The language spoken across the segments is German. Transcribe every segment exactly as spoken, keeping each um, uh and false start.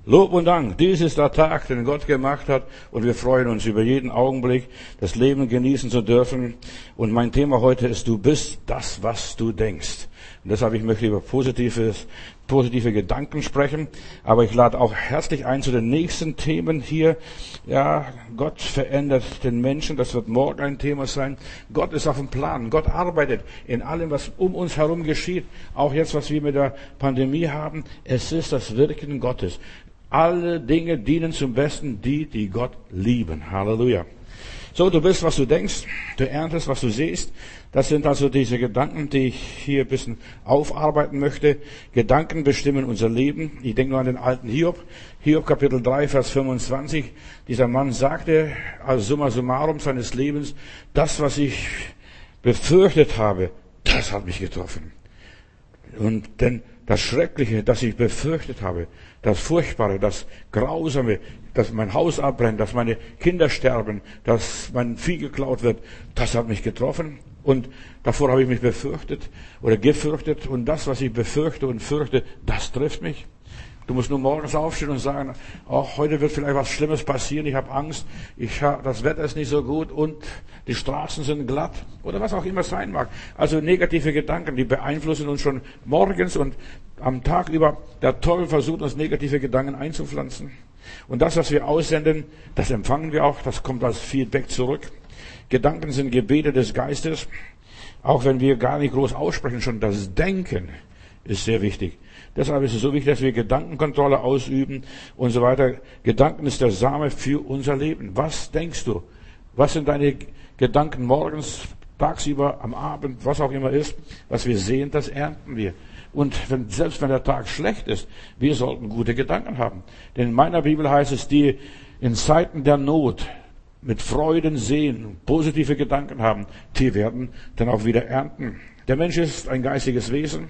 Lob und Dank, dies ist der Tag, den Gott gemacht hat und wir freuen uns über jeden Augenblick, das Leben genießen zu dürfen. Und mein Thema heute ist, du bist das, was du denkst. Und deshalb, ich möchte über positives, positive Gedanken sprechen, aber ich lade auch herzlich ein zu den nächsten Themen hier. Ja, Gott verändert den Menschen, das wird morgen ein Thema sein. Gott ist auf dem Plan, Gott arbeitet in allem, was um uns herum geschieht. Auch jetzt, was wir mit der Pandemie haben, es ist das Wirken Gottes. Alle Dinge dienen zum Besten, die, die Gott lieben. Halleluja. So, du bist, was du denkst, du erntest, was du siehst. Das sind also diese Gedanken, die ich hier ein bisschen aufarbeiten möchte. Gedanken bestimmen unser Leben. Ich denke nur an den alten Hiob. Hiob Kapitel drei, Vers fünfundzwanzig. Dieser Mann sagte, als summa summarum seines Lebens, das, was ich befürchtet habe, das hat mich getroffen. Und denn das Schreckliche, das ich befürchtet habe, das Furchtbare, das Grausame, dass mein Haus abbrennt, dass meine Kinder sterben, dass mein Vieh geklaut wird, das hat mich getroffen. Und davor habe ich mich befürchtet oder gefürchtet. Und das, was ich befürchte und fürchte, das trifft mich. Du musst nur morgens aufstehen und sagen, auch heute wird vielleicht was Schlimmes passieren, ich habe Angst, ich hab, das Wetter ist nicht so gut und die Straßen sind glatt oder was auch immer sein mag. Also negative Gedanken, die beeinflussen uns schon morgens und am Tag über. Der Teufel versucht uns negative Gedanken einzupflanzen. Und das, was wir aussenden, das empfangen wir auch, das kommt als Feedback zurück. Gedanken sind Gebete des Geistes, auch wenn wir gar nicht groß aussprechen, schon das Denken ist sehr wichtig. Deshalb ist es so wichtig, dass wir Gedankenkontrolle ausüben und so weiter. Gedanken ist der Same für unser Leben. Was denkst du? Was sind deine Gedanken morgens, tagsüber, am Abend, was auch immer ist? Was wir sehen, das ernten wir. Und wenn, selbst wenn der Tag schlecht ist, wir sollten gute Gedanken haben. Denn in meiner Bibel heißt es, die in Zeiten der Not mit Freuden sehen, positive Gedanken haben, die werden dann auch wieder ernten. Der Mensch ist ein geistiges Wesen.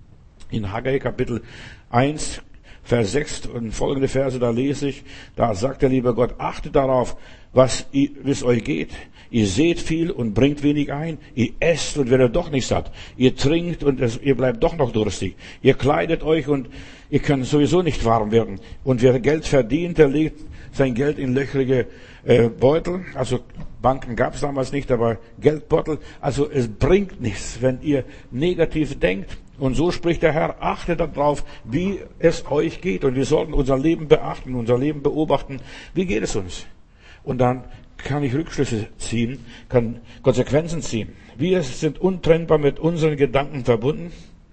In Haggai Kapitel eins, Vers sechs und folgende Verse, da lese ich, da sagt der liebe Gott, achtet darauf, was es euch geht. Ihr seht viel und bringt wenig ein. Ihr esst und werdet doch nicht satt. Ihr trinkt und es, ihr bleibt doch noch durstig. Ihr kleidet euch und ihr könnt sowieso nicht warm werden. Und wer Geld verdient, der legt sein Geld in löchrige äh, Beutel. Also Banken gab es damals nicht, aber Geldbeutel. Also es bringt nichts, wenn ihr negativ denkt. Und so spricht der Herr, achtet darauf, wie es euch geht. Und wir sollten unser Leben beachten, unser Leben beobachten. Wie geht es uns? Und dann kann ich Rückschlüsse ziehen, kann Konsequenzen ziehen. Wir sind untrennbar mit unseren Gedanken verbunden.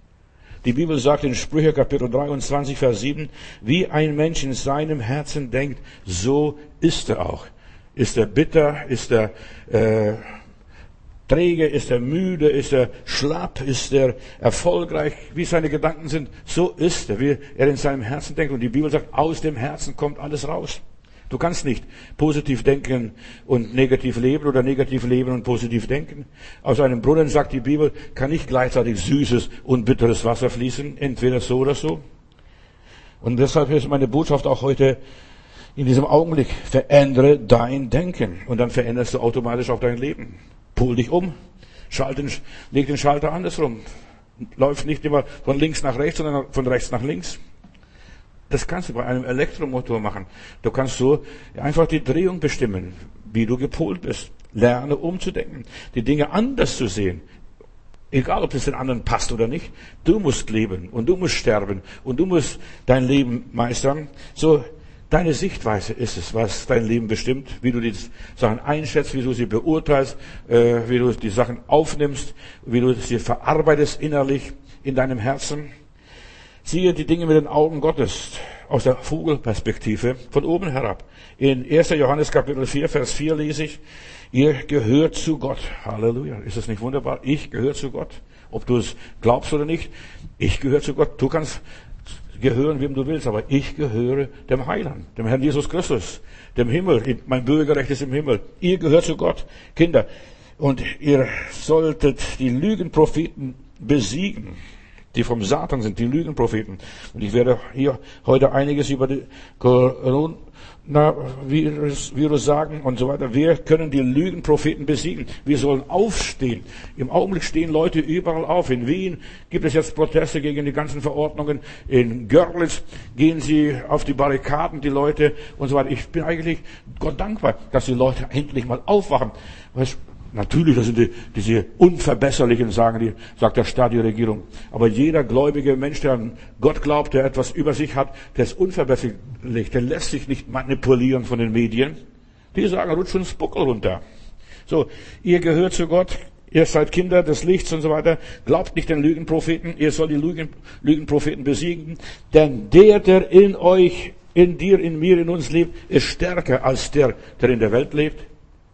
Die Bibel sagt in Sprüche Kapitel dreiundzwanzig, Vers sieben, wie ein Mensch in seinem Herzen denkt, so ist er auch. Ist er bitter, ist er äh, träge, ist er müde, ist er schlapp, ist er erfolgreich, wie seine Gedanken sind, so ist er, wie er in seinem Herzen denkt. Und die Bibel sagt, aus dem Herzen kommt alles raus. Du kannst nicht positiv denken und negativ leben oder negativ leben und positiv denken. Aus einem Brunnen, sagt die Bibel, kann nicht gleichzeitig süßes und bitteres Wasser fließen, entweder so oder so. Und deshalb ist meine Botschaft auch heute in diesem Augenblick, verändere dein Denken und dann veränderst du automatisch auch dein Leben. Pol dich um, schalt den, leg den Schalter andersrum. Läuft nicht immer von links nach rechts, sondern von rechts nach links. Das kannst du bei einem Elektromotor machen. Du kannst so einfach die Drehung bestimmen, wie du gepolt bist. Lerne umzudenken, die Dinge anders zu sehen. Egal, ob es den anderen passt oder nicht. Du musst leben und du musst sterben und du musst dein Leben meistern. So, deine Sichtweise ist es, was dein Leben bestimmt, wie du die Sachen einschätzt, wie du sie beurteilst, äh, wie du die Sachen aufnimmst, wie du sie verarbeitest innerlich in deinem Herzen. Siehe die Dinge mit den Augen Gottes aus der Vogelperspektive von oben herab. In erster Johannes Kapitel vier, Vers vier lese ich, ihr gehört zu Gott. Halleluja. Ist das nicht wunderbar? Ich gehöre zu Gott. Ob du es glaubst oder nicht, ich gehöre zu Gott. Du kannst gehören, wem du willst, aber ich gehöre dem Heiland, dem Herrn Jesus Christus, dem Himmel. Mein Bürgerrecht ist im Himmel. Ihr gehört zu Gott. Kinder, und ihr solltet die Lügenpropheten besiegen. die vom Satan sind, die Lügenpropheten. Und ich werde hier heute einiges über die Coronavirus Virus sagen und so weiter. Wir können die Lügenpropheten besiegen. Wir sollen aufstehen. Im Augenblick stehen Leute überall auf. In Wien gibt es jetzt Proteste gegen die ganzen Verordnungen. In Görlitz gehen sie auf die Barrikaden, die Leute und so weiter. Ich bin eigentlich Gott dankbar, dass die Leute endlich mal aufwachen. Weißt, natürlich, das sind die, diese Unverbesserlichen, sagen die, sagt der Staat, die Regierung. Aber jeder gläubige Mensch, der an Gott glaubt, der etwas über sich hat, der ist unverbesserlich, der lässt sich nicht manipulieren von den Medien. Die sagen, rutscht uns Buckel runter. So, ihr gehört zu Gott, ihr seid Kinder des Lichts und so weiter. Glaubt nicht den Lügenpropheten, ihr sollt die Lügen, Lügenpropheten besiegen. Denn der, der in euch, in dir, in mir, in uns lebt, ist stärker als der, der in der Welt lebt.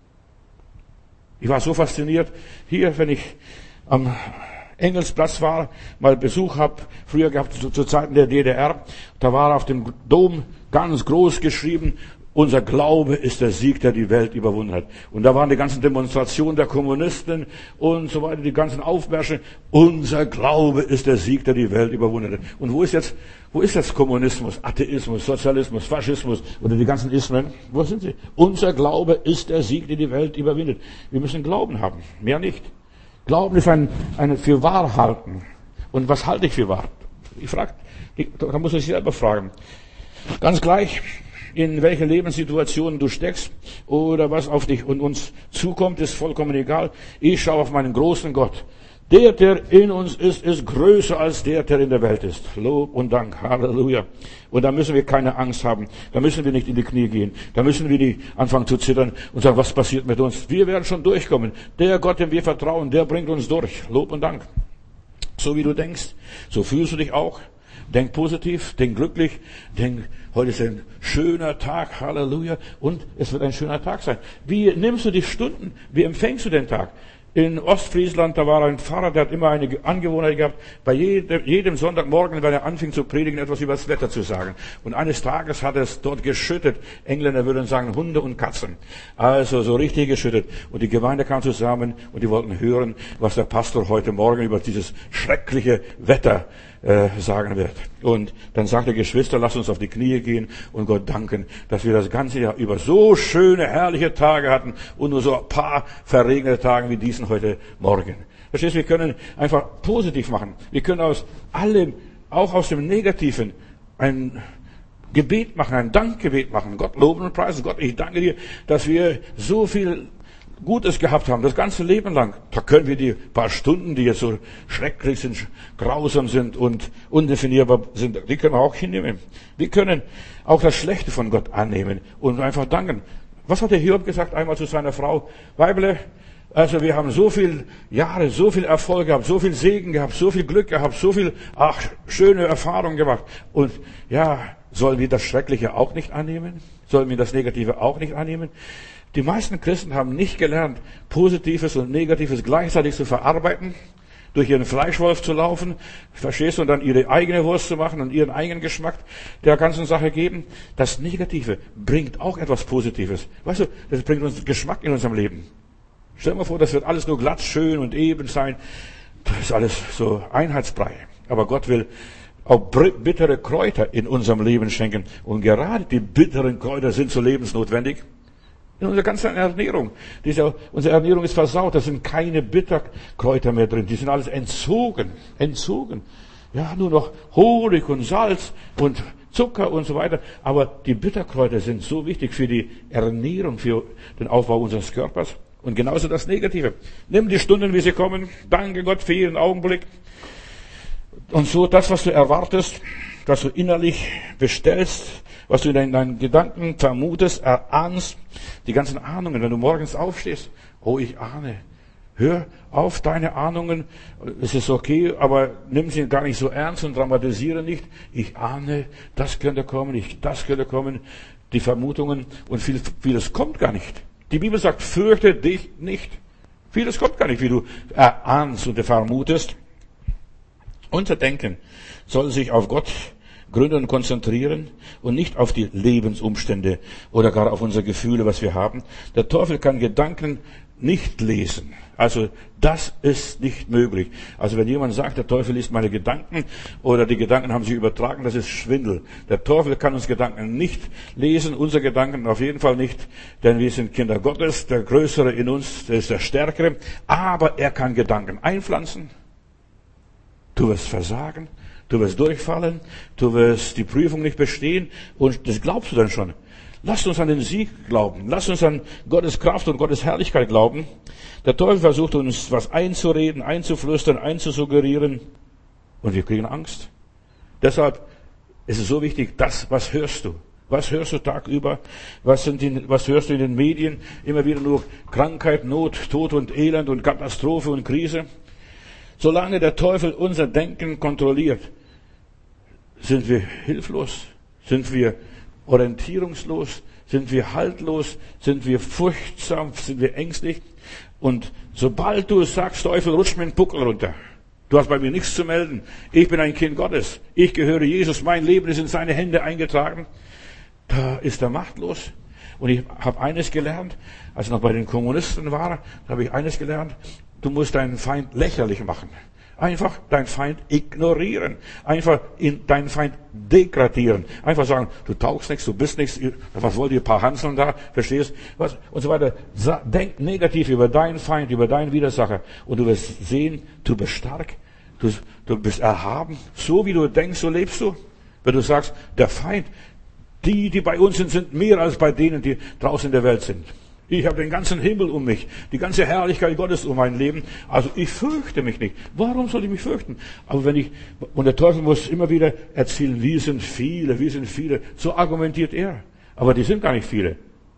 Ich war so fasziniert, hier, wenn ich am Engelsplatz war, mal Besuch habe, früher gehabt, zu, zu Zeiten der D D R, da war auf dem Dom ganz groß geschrieben, unser Glaube ist der Sieg, der die Welt überwunden hat. Und da waren die ganzen Demonstrationen der Kommunisten und so weiter, die ganzen Aufmärsche. Unser Glaube ist der Sieg, der die Welt überwunden hat. Und wo ist jetzt, wo ist jetzt Kommunismus, Atheismus, Sozialismus, Faschismus oder die ganzen Ismen? Wo sind sie? Unser Glaube ist der Sieg, der die Welt überwindet. Wir müssen Glauben haben, mehr nicht. Glauben ist ein, ein für wahr halten. Und was halte ich für wahr? Ich frage, da muss ich selber fragen. Ganz gleich, in welche Lebenssituation du steckst oder was auf dich und uns zukommt, ist vollkommen egal. Ich schaue auf meinen großen Gott. Der, der in uns ist, ist größer als der, der in der Welt ist. Lob und Dank. Halleluja. Und da müssen wir keine Angst haben. Da müssen wir nicht in die Knie gehen. Da müssen wir nicht anfangen zu zittern und sagen, was passiert mit uns? Wir werden schon durchkommen. Der Gott, dem wir vertrauen, der bringt uns durch. Lob und Dank. So wie du denkst, so fühlst du dich auch. Denk positiv, denk glücklich, denk, heute ist ein schöner Tag, Halleluja, und es wird ein schöner Tag sein. Wie nimmst du die Stunden? Wie empfängst du den Tag? In Ostfriesland, da war ein Pfarrer, der hat immer eine Angewohnheit gehabt, bei jedem, jedem Sonntagmorgen, wenn er anfing zu predigen, etwas über das Wetter zu sagen. Und eines Tages hat es dort geschüttet. Engländer würden sagen Hunde und Katzen. Also so richtig geschüttet. Und die Gemeinde kam zusammen und die wollten hören, was der Pastor heute Morgen über dieses schreckliche Wetter äh, sagen wird. Und dann sagte Geschwister, lasst uns auf die Knie gehen und Gott danken, dass wir das ganze Jahr über so schöne, herrliche Tage hatten und nur so ein paar verregnete Tage wie diesen heute Morgen. Verstehst du, wir können einfach positiv machen. Wir können aus allem, auch aus dem Negativen, ein Gebet machen, ein Dankgebet machen. Gott loben und preisen. Gott, ich danke dir, dass wir so viel Gutes gehabt haben, das ganze Leben lang. Da können wir die paar Stunden, die jetzt so schrecklich sind, grausam sind und undefinierbar sind, die können wir auch hinnehmen. Wir können auch das Schlechte von Gott annehmen und einfach danken. Was hat der Hiob gesagt einmal zu seiner Frau? Weible, also wir haben so viel Jahre, so viel Erfolg gehabt, so viel Segen gehabt, so viel Glück gehabt, so viel, ach, schöne Erfahrungen gemacht. Und ja, sollen wir das Schreckliche auch nicht annehmen? Sollen wir das Negative auch nicht annehmen? Die meisten Christen haben nicht gelernt, Positives und Negatives gleichzeitig zu verarbeiten, durch ihren Fleischwolf zu laufen, verstehst du, und dann ihre eigene Wurst zu machen und ihren eigenen Geschmack der ganzen Sache geben. Das Negative bringt auch etwas Positives. Weißt du, das bringt uns Geschmack in unserem Leben. Stell dir mal vor, das wird alles nur glatt, schön und eben sein. Das ist alles so einheitsbrei. Aber Gott will auch bittere Kräuter in unserem Leben schenken. Und gerade die bitteren Kräuter sind so lebensnotwendig. In unserer ganzen Ernährung. Diese, unsere Ernährung ist versaut. Da sind keine Bitterkräuter mehr drin. Die sind alles entzogen. Entzogen. Ja, nur noch Honig und Salz und Zucker und so weiter. Aber die Bitterkräuter sind so wichtig für die Ernährung, für den Aufbau unseres Körpers. Und genauso das Negative. Nimm die Stunden, wie sie kommen. Danke Gott für jeden Augenblick. Und so das, was du erwartest, was du innerlich bestellst, was du in deinen, deinen Gedanken vermutest, erahnst, die ganzen Ahnungen, wenn du morgens aufstehst, oh, ich ahne. Hör auf deine Ahnungen, es ist okay, aber nimm sie gar nicht so ernst und dramatisiere nicht. Ich ahne, das könnte kommen, ich, das könnte kommen, die Vermutungen, und viel, vieles kommt gar nicht. Die Bibel sagt, fürchte dich nicht. Vieles kommt gar nicht, wie du erahnst und vermutest. Unser Denken soll sich auf Gott gründen und konzentrieren und nicht auf die Lebensumstände oder gar auf unsere Gefühle, was wir haben. Der Teufel kann Gedanken nicht lesen. Also das ist nicht möglich. Also wenn jemand sagt, der Teufel liest meine Gedanken oder die Gedanken haben sich übertragen, das ist Schwindel. Der Teufel kann uns Gedanken nicht lesen, unsere Gedanken auf jeden Fall nicht, denn wir sind Kinder Gottes, der Größere in uns, der ist der Stärkere, aber er kann Gedanken einpflanzen. Du wirst versagen, du wirst durchfallen, du wirst die Prüfung nicht bestehen und das glaubst du dann schon. Lasst uns an den Sieg glauben. Lasst uns an Gottes Kraft und Gottes Herrlichkeit glauben. Der Teufel versucht uns was einzureden, einzuflüstern, einzusuggerieren. Und wir kriegen Angst. Deshalb ist es so wichtig, das, was hörst du? Was hörst du tagüber? Was, sind die, was hörst du in den Medien? Immer wieder nur Krankheit, Not, Tod und Elend und Katastrophe und Krise. Solange der Teufel unser Denken kontrolliert, sind wir hilflos, sind wir orientierungslos, sind wir haltlos, sind wir furchtsam, sind wir ängstlich. Und sobald du sagst, Teufel, rutsch mir den Buckel runter. Du hast bei mir nichts zu melden. Ich bin ein Kind Gottes. Ich gehöre Jesus. Mein Leben ist in seine Hände eingetragen. Da ist er machtlos. Und ich habe eines gelernt, als ich noch bei den Kommunisten war, da habe ich eines gelernt. Du musst deinen Feind lächerlich machen. Einfach deinen Feind ignorieren. Einfach in deinen Feind degradieren. Einfach sagen, du taugst nichts, du bist nichts. Was wollt ihr, ein paar Hanseln da? Verstehst? Was? Und so weiter. Denk negativ über deinen Feind, über deinen Widersacher. Und du wirst sehen, du bist stark. Du, du bist erhaben. So wie du denkst, so lebst du. Wenn du sagst, der Feind, die, die bei uns sind, sind mehr als bei denen, die draußen in der Welt sind. Ich habe den ganzen Himmel um mich, die ganze Herrlichkeit Gottes um mein Leben. Also ich fürchte mich nicht. Warum soll ich mich fürchten? Aber wenn ich, und der Teufel muss immer wieder erzählen, wir sind viele, wir sind viele. So argumentiert er. Aber die sind gar nicht viele.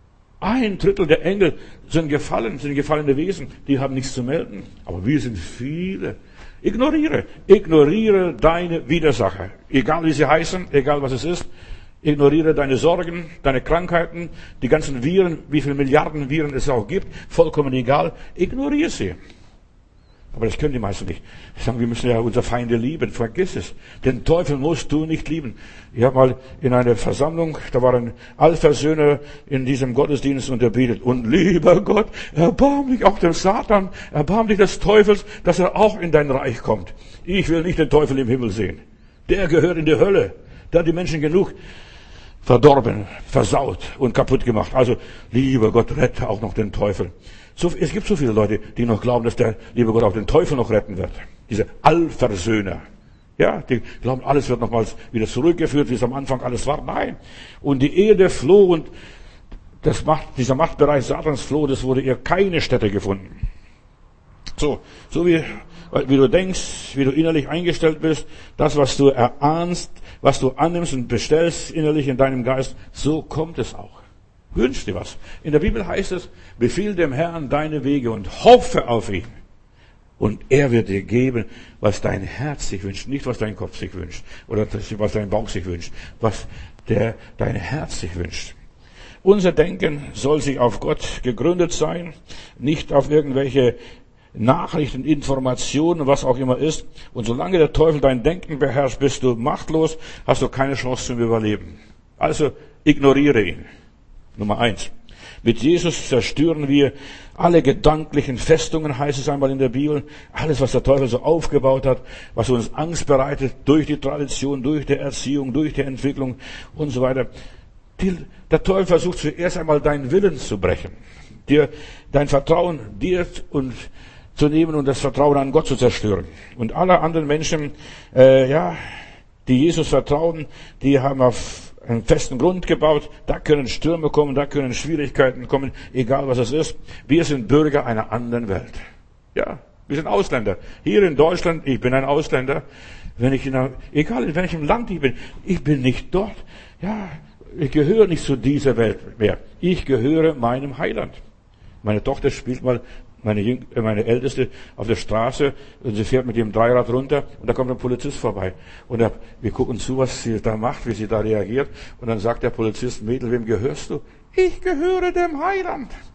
Ein Drittel der Engel sind gefallen, sind gefallene Wesen. Die haben nichts zu melden. Aber wir sind viele. Ignoriere, ignoriere deine Widersacher. Egal wie sie heißen, egal was es ist. Ignoriere deine Sorgen, deine Krankheiten, die ganzen Viren, wie viele Milliarden Viren es auch gibt, vollkommen egal. Ignoriere sie. Aber das können die meisten nicht. Die sagen, wir müssen ja unsere Feinde lieben. Vergiss es. Den Teufel musst du nicht lieben. Ich habe mal in einer Versammlung, da war ein Allversöhner in diesem Gottesdienst und er betet, und lieber Gott, erbarm dich auch dem Satan, erbarm dich des Teufels, dass er auch in dein Reich kommt. Ich will nicht den Teufel im Himmel sehen. Der gehört in die Hölle. Der hat die Menschen genug verdorben, versaut und kaputt gemacht. Also, lieber Gott, rette auch noch den Teufel. So, es gibt so viele Leute, die noch glauben, dass der liebe Gott auch den Teufel noch retten wird. Diese Allversöhner. Ja, die glauben, alles wird nochmals wieder zurückgeführt, wie es am Anfang alles war. Nein. Und die Erde floh und das Macht, dieser Machtbereich Satans floh, das wurde ihr keine Stätte gefunden. So, so wie, wie du denkst, wie du innerlich eingestellt bist, das, was du erahnst, was du annimmst und bestellst innerlich in deinem Geist, so kommt es auch. Wünsch dir was. In der Bibel heißt es, befiehl dem Herrn deine Wege und hoffe auf ihn. Und er wird dir geben, was dein Herz sich wünscht, nicht was dein Kopf sich wünscht oder was dein Bauch sich wünscht, was der, dein Herz sich wünscht. Unser Denken soll sich auf Gott gegründet sein, nicht auf irgendwelche Nachrichten, Informationen, was auch immer ist. Und solange der Teufel dein Denken beherrscht, bist du machtlos, hast du keine Chance zum Überleben. Also ignoriere ihn. Nummer eins. Mit Jesus zerstören wir alle gedanklichen Festungen, heißt es einmal in der Bibel. Alles, was der Teufel so aufgebaut hat, was uns Angst bereitet, durch die Tradition, durch die Erziehung, durch die Entwicklung und so weiter. Die, der Teufel versucht zuerst einmal deinen Willen zu brechen. Dir, dein Vertrauen dir und zu nehmen und das Vertrauen an Gott zu zerstören. Und alle anderen Menschen, äh, ja, die Jesus vertrauen, die haben auf einen festen Grund gebaut. Da können Stürme kommen, da können Schwierigkeiten kommen, egal was es ist. Wir sind Bürger einer anderen Welt. Ja, wir sind Ausländer. Hier in Deutschland, ich bin ein Ausländer. Wenn ich in einer, egal in welchem Land ich bin, ich bin nicht dort. Ja, ich gehöre nicht zu dieser Welt mehr. Ich gehöre meinem Heiland. Meine Tochter spielt mal Meine, Jüng meine Älteste auf der Straße und sie fährt mit dem Dreirad runter und da kommt ein Polizist vorbei. Und er, wir gucken zu, was sie da macht, wie sie da reagiert. Und dann sagt der Polizist, Mädel, wem gehörst du? Ich gehöre dem Heiland.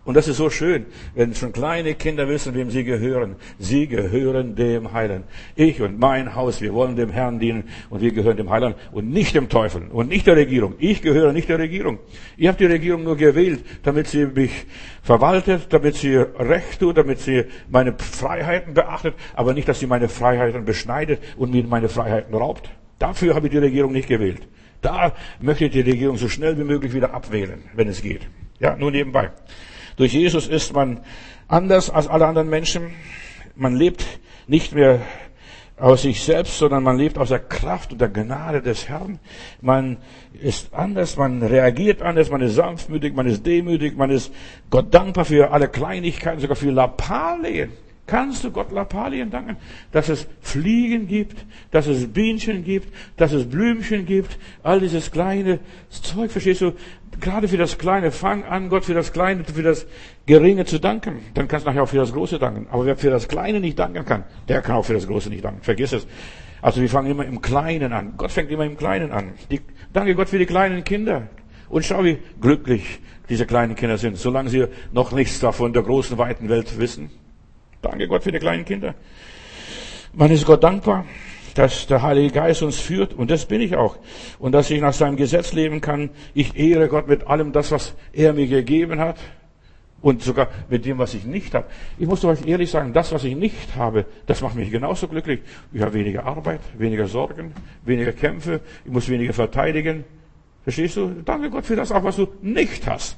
Und das ist so schön, wenn schon kleine Kinder wissen, wem sie gehören. Sie gehören dem Heiland. Ich und mein Haus, wir wollen dem Herrn dienen und wir gehören dem Heiland und nicht dem Teufel und nicht der Regierung. Ich gehöre nicht der Regierung. Ihr habt die Regierung nur gewählt, damit sie mich verwaltet, damit sie Recht tut, damit sie meine Freiheiten beachtet, aber nicht, dass sie meine Freiheiten beschneidet und mir meine Freiheiten raubt. Dafür habe ich die Regierung nicht gewählt. Da möchte ich die Regierung so schnell wie möglich wieder abwählen, wenn es geht. Ja, nur nebenbei. Durch Jesus ist man anders als alle anderen Menschen. Man lebt nicht mehr aus sich selbst, sondern man lebt aus der Kraft und der Gnade des Herrn. Man ist anders, man reagiert anders, man ist sanftmütig, man ist demütig, man ist Gott dankbar für alle Kleinigkeiten, sogar für Lappalien. Kannst du Gott Lappalien danken, dass es Fliegen gibt, dass es Bienchen gibt, dass es Blümchen gibt, all dieses kleine Zeug, verstehst du? Gerade für das Kleine, fang an, Gott für das Kleine, für das Geringe zu danken. Dann kannst du nachher auch für das Große danken. Aber wer für das Kleine nicht danken kann, der kann auch für das Große nicht danken. Vergiss es. Also wir fangen immer im Kleinen an. Gott fängt immer im Kleinen an. Die, danke Gott für die kleinen Kinder. Und schau, wie glücklich diese kleinen Kinder sind, solange sie noch nichts davon der großen, weiten Welt wissen. Danke Gott für die kleinen Kinder. Man ist Gott dankbar, dass der Heilige Geist uns führt, und das bin ich auch. Und dass ich nach seinem Gesetz leben kann. Ich ehre Gott mit allem das, was er mir gegeben hat. Und sogar mit dem, was ich nicht habe. Ich muss euch ehrlich sagen, das, was ich nicht habe, das macht mich genauso glücklich. Ich habe weniger Arbeit, weniger Sorgen, weniger Kämpfe. Ich muss weniger verteidigen. Verstehst du? Danke Gott für das auch, was du nicht hast.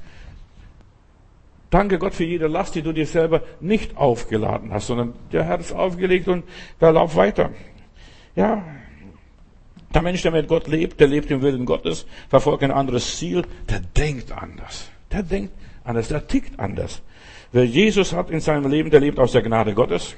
Danke Gott für jede Last, die du dir selber nicht aufgeladen hast, sondern der Herr ist aufgelegt und da lauf weiter. Ja, der Mensch, der mit Gott lebt, der lebt im Willen Gottes, verfolgt ein anderes Ziel, der denkt anders. Der denkt anders, der tickt anders. Wer Jesus hat in seinem Leben, der lebt aus der Gnade Gottes.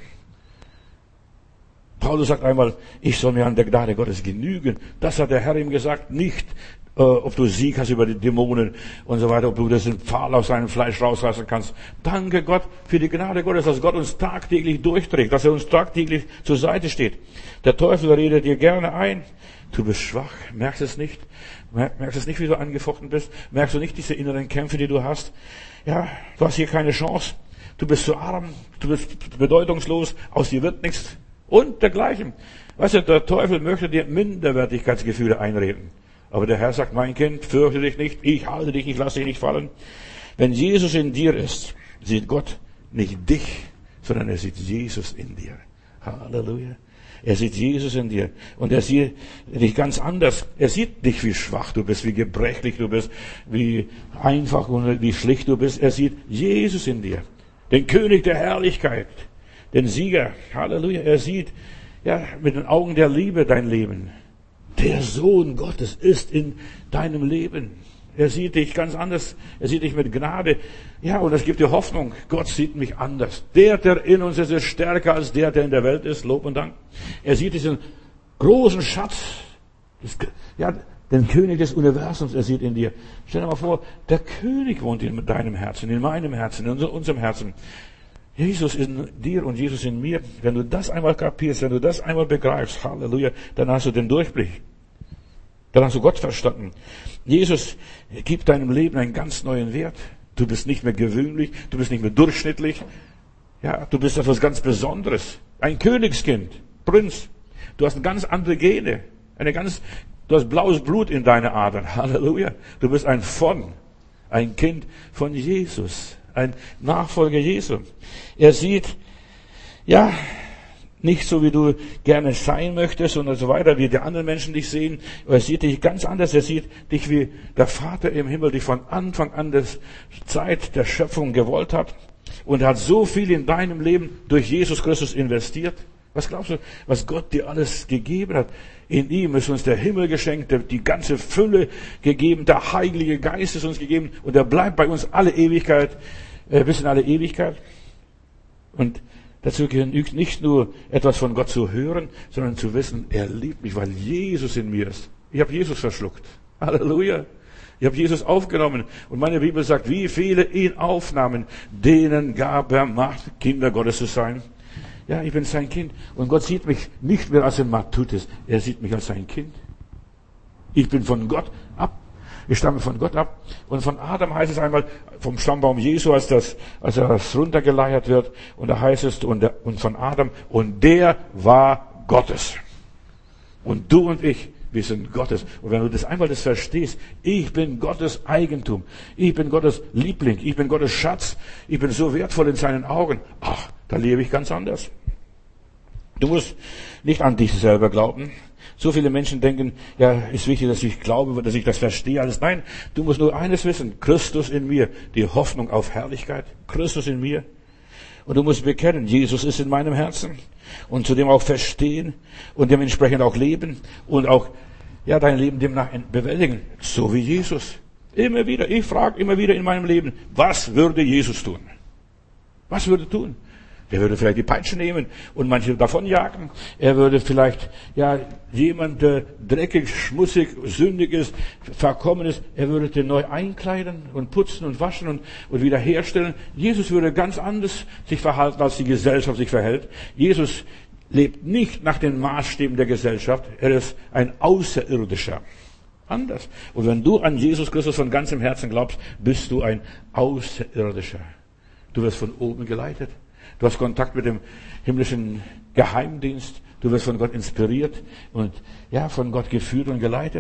Paulus sagt einmal, ich soll mir an der Gnade Gottes genügen. Das hat der Herr ihm gesagt, nicht äh, ob du Sieg hast über die Dämonen und so weiter, ob du das Pfahl aus seinem Fleisch rauslassen kannst. Danke Gott für die Gnade Gottes, dass Gott uns tagtäglich durchträgt, dass er uns tagtäglich zur Seite steht. Der Teufel redet dir gerne ein. Du bist schwach, merkst es nicht? Merkst es nicht, wie du angefochten bist? Merkst du nicht diese inneren Kämpfe, die du hast? Ja, du hast hier keine Chance. Du bist zu arm, du bist bedeutungslos, aus dir wird nichts und dergleichen. Weißt du, der Teufel möchte dir Minderwertigkeitsgefühle einreden. Aber der Herr sagt, mein Kind, fürchte dich nicht, ich halte dich, ich lasse dich nicht fallen. Wenn Jesus in dir ist, sieht Gott nicht dich, sondern er sieht Jesus in dir. Halleluja. Er sieht Jesus in dir. Und er sieht dich ganz anders. Er sieht dich, wie schwach du bist, wie gebrechlich du bist, wie einfach und wie schlicht du bist. Er sieht Jesus in dir. Den König der Herrlichkeit. Den Sieger. Halleluja. Er sieht, ja, mit den Augen der Liebe dein Leben. Der Sohn Gottes ist in deinem Leben. Er sieht dich ganz anders. Er sieht dich mit Gnade. Ja, und das gibt dir Hoffnung. Gott sieht mich anders. Der, der in uns ist, ist stärker als der, der in der Welt ist. Lob und Dank. Er sieht diesen großen Schatz. Das, ja, den König des Universums. Er sieht in dir. Stell dir mal vor, der König wohnt in deinem Herzen, in meinem Herzen, in unserem Herzen. Jesus in dir und Jesus in mir. Wenn du das einmal kapierst, wenn du das einmal begreifst, Halleluja, dann hast du den Durchblick. Dann hast du Gott verstanden. Jesus gibt deinem Leben einen ganz neuen Wert. Du bist nicht mehr gewöhnlich, du bist nicht mehr durchschnittlich. Ja, du bist etwas ganz Besonderes. Ein Königskind, Prinz. Du hast ganz andere Gene. Eine ganz, du hast blaues Blut in deine Adern. Halleluja. Du bist ein von, ein Kind von Jesus. Ein Nachfolger Jesu. Er sieht, ja, nicht so, wie du gerne sein möchtest und so weiter, wie die anderen Menschen dich sehen. Er sieht dich ganz anders. Er sieht dich, wie der Vater im Himmel dich von Anfang an der Zeit der Schöpfung gewollt hat. Und er hat so viel in deinem Leben durch Jesus Christus investiert. Was glaubst du, was Gott dir alles gegeben hat? In ihm ist uns der Himmel geschenkt, die ganze Fülle gegeben, der Heilige Geist ist uns gegeben und er bleibt bei uns alle Ewigkeit, äh, bis in alle Ewigkeit. Und dazu genügt nicht nur etwas von Gott zu hören, sondern zu wissen, er liebt mich, weil Jesus in mir ist. Ich habe Jesus verschluckt. Halleluja. Ich habe Jesus aufgenommen. Und meine Bibel sagt, wie viele ihn aufnahmen, denen gab er Macht, Kinder Gottes zu sein. Ja, ich bin sein Kind. Und Gott sieht mich nicht mehr als ein Matutis. Er sieht mich als sein Kind. Ich bin von Gott ab, Wir stammen von Gott ab. Und von Adam heißt es einmal, vom Stammbaum Jesu, als das, als das runtergeleiert wird. Und da heißt es, und, der, und von Adam, und der war Gottes. Und du und ich, wir sind Gottes. Und wenn du das einmal das verstehst, ich bin Gottes Eigentum. Ich bin Gottes Liebling. Ich bin Gottes Schatz. Ich bin so wertvoll in seinen Augen. Ach, da lebe ich ganz anders. Du musst nicht an dich selber glauben. So viele Menschen denken, ja, ist wichtig, dass ich glaube, dass ich das verstehe, alles. Nein, du musst nur eines wissen. Christus in mir. Die Hoffnung auf Herrlichkeit. Christus in mir. Und du musst bekennen, Jesus ist in meinem Herzen. Und zudem auch verstehen und dementsprechend auch leben und auch, ja, dein Leben demnach bewältigen. So wie Jesus. Immer wieder. Ich frage immer wieder in meinem Leben, was würde Jesus tun? Was würde er tun? Er würde vielleicht die Peitsche nehmen und manche davonjagen. Er würde vielleicht, ja, jemand, der dreckig, schmutzig, sündig ist, verkommen ist, er würde den neu einkleiden und putzen und waschen und, und wieder herstellen. Jesus würde ganz anders sich verhalten, als die Gesellschaft sich verhält. Jesus lebt nicht nach den Maßstäben der Gesellschaft. Er ist ein Außerirdischer. Anders. Und wenn du an Jesus Christus von ganzem Herzen glaubst, bist du ein Außerirdischer. Du wirst von oben geleitet. Du hast Kontakt mit dem himmlischen Geheimdienst. Du wirst von Gott inspiriert und, ja, von Gott geführt und geleitet.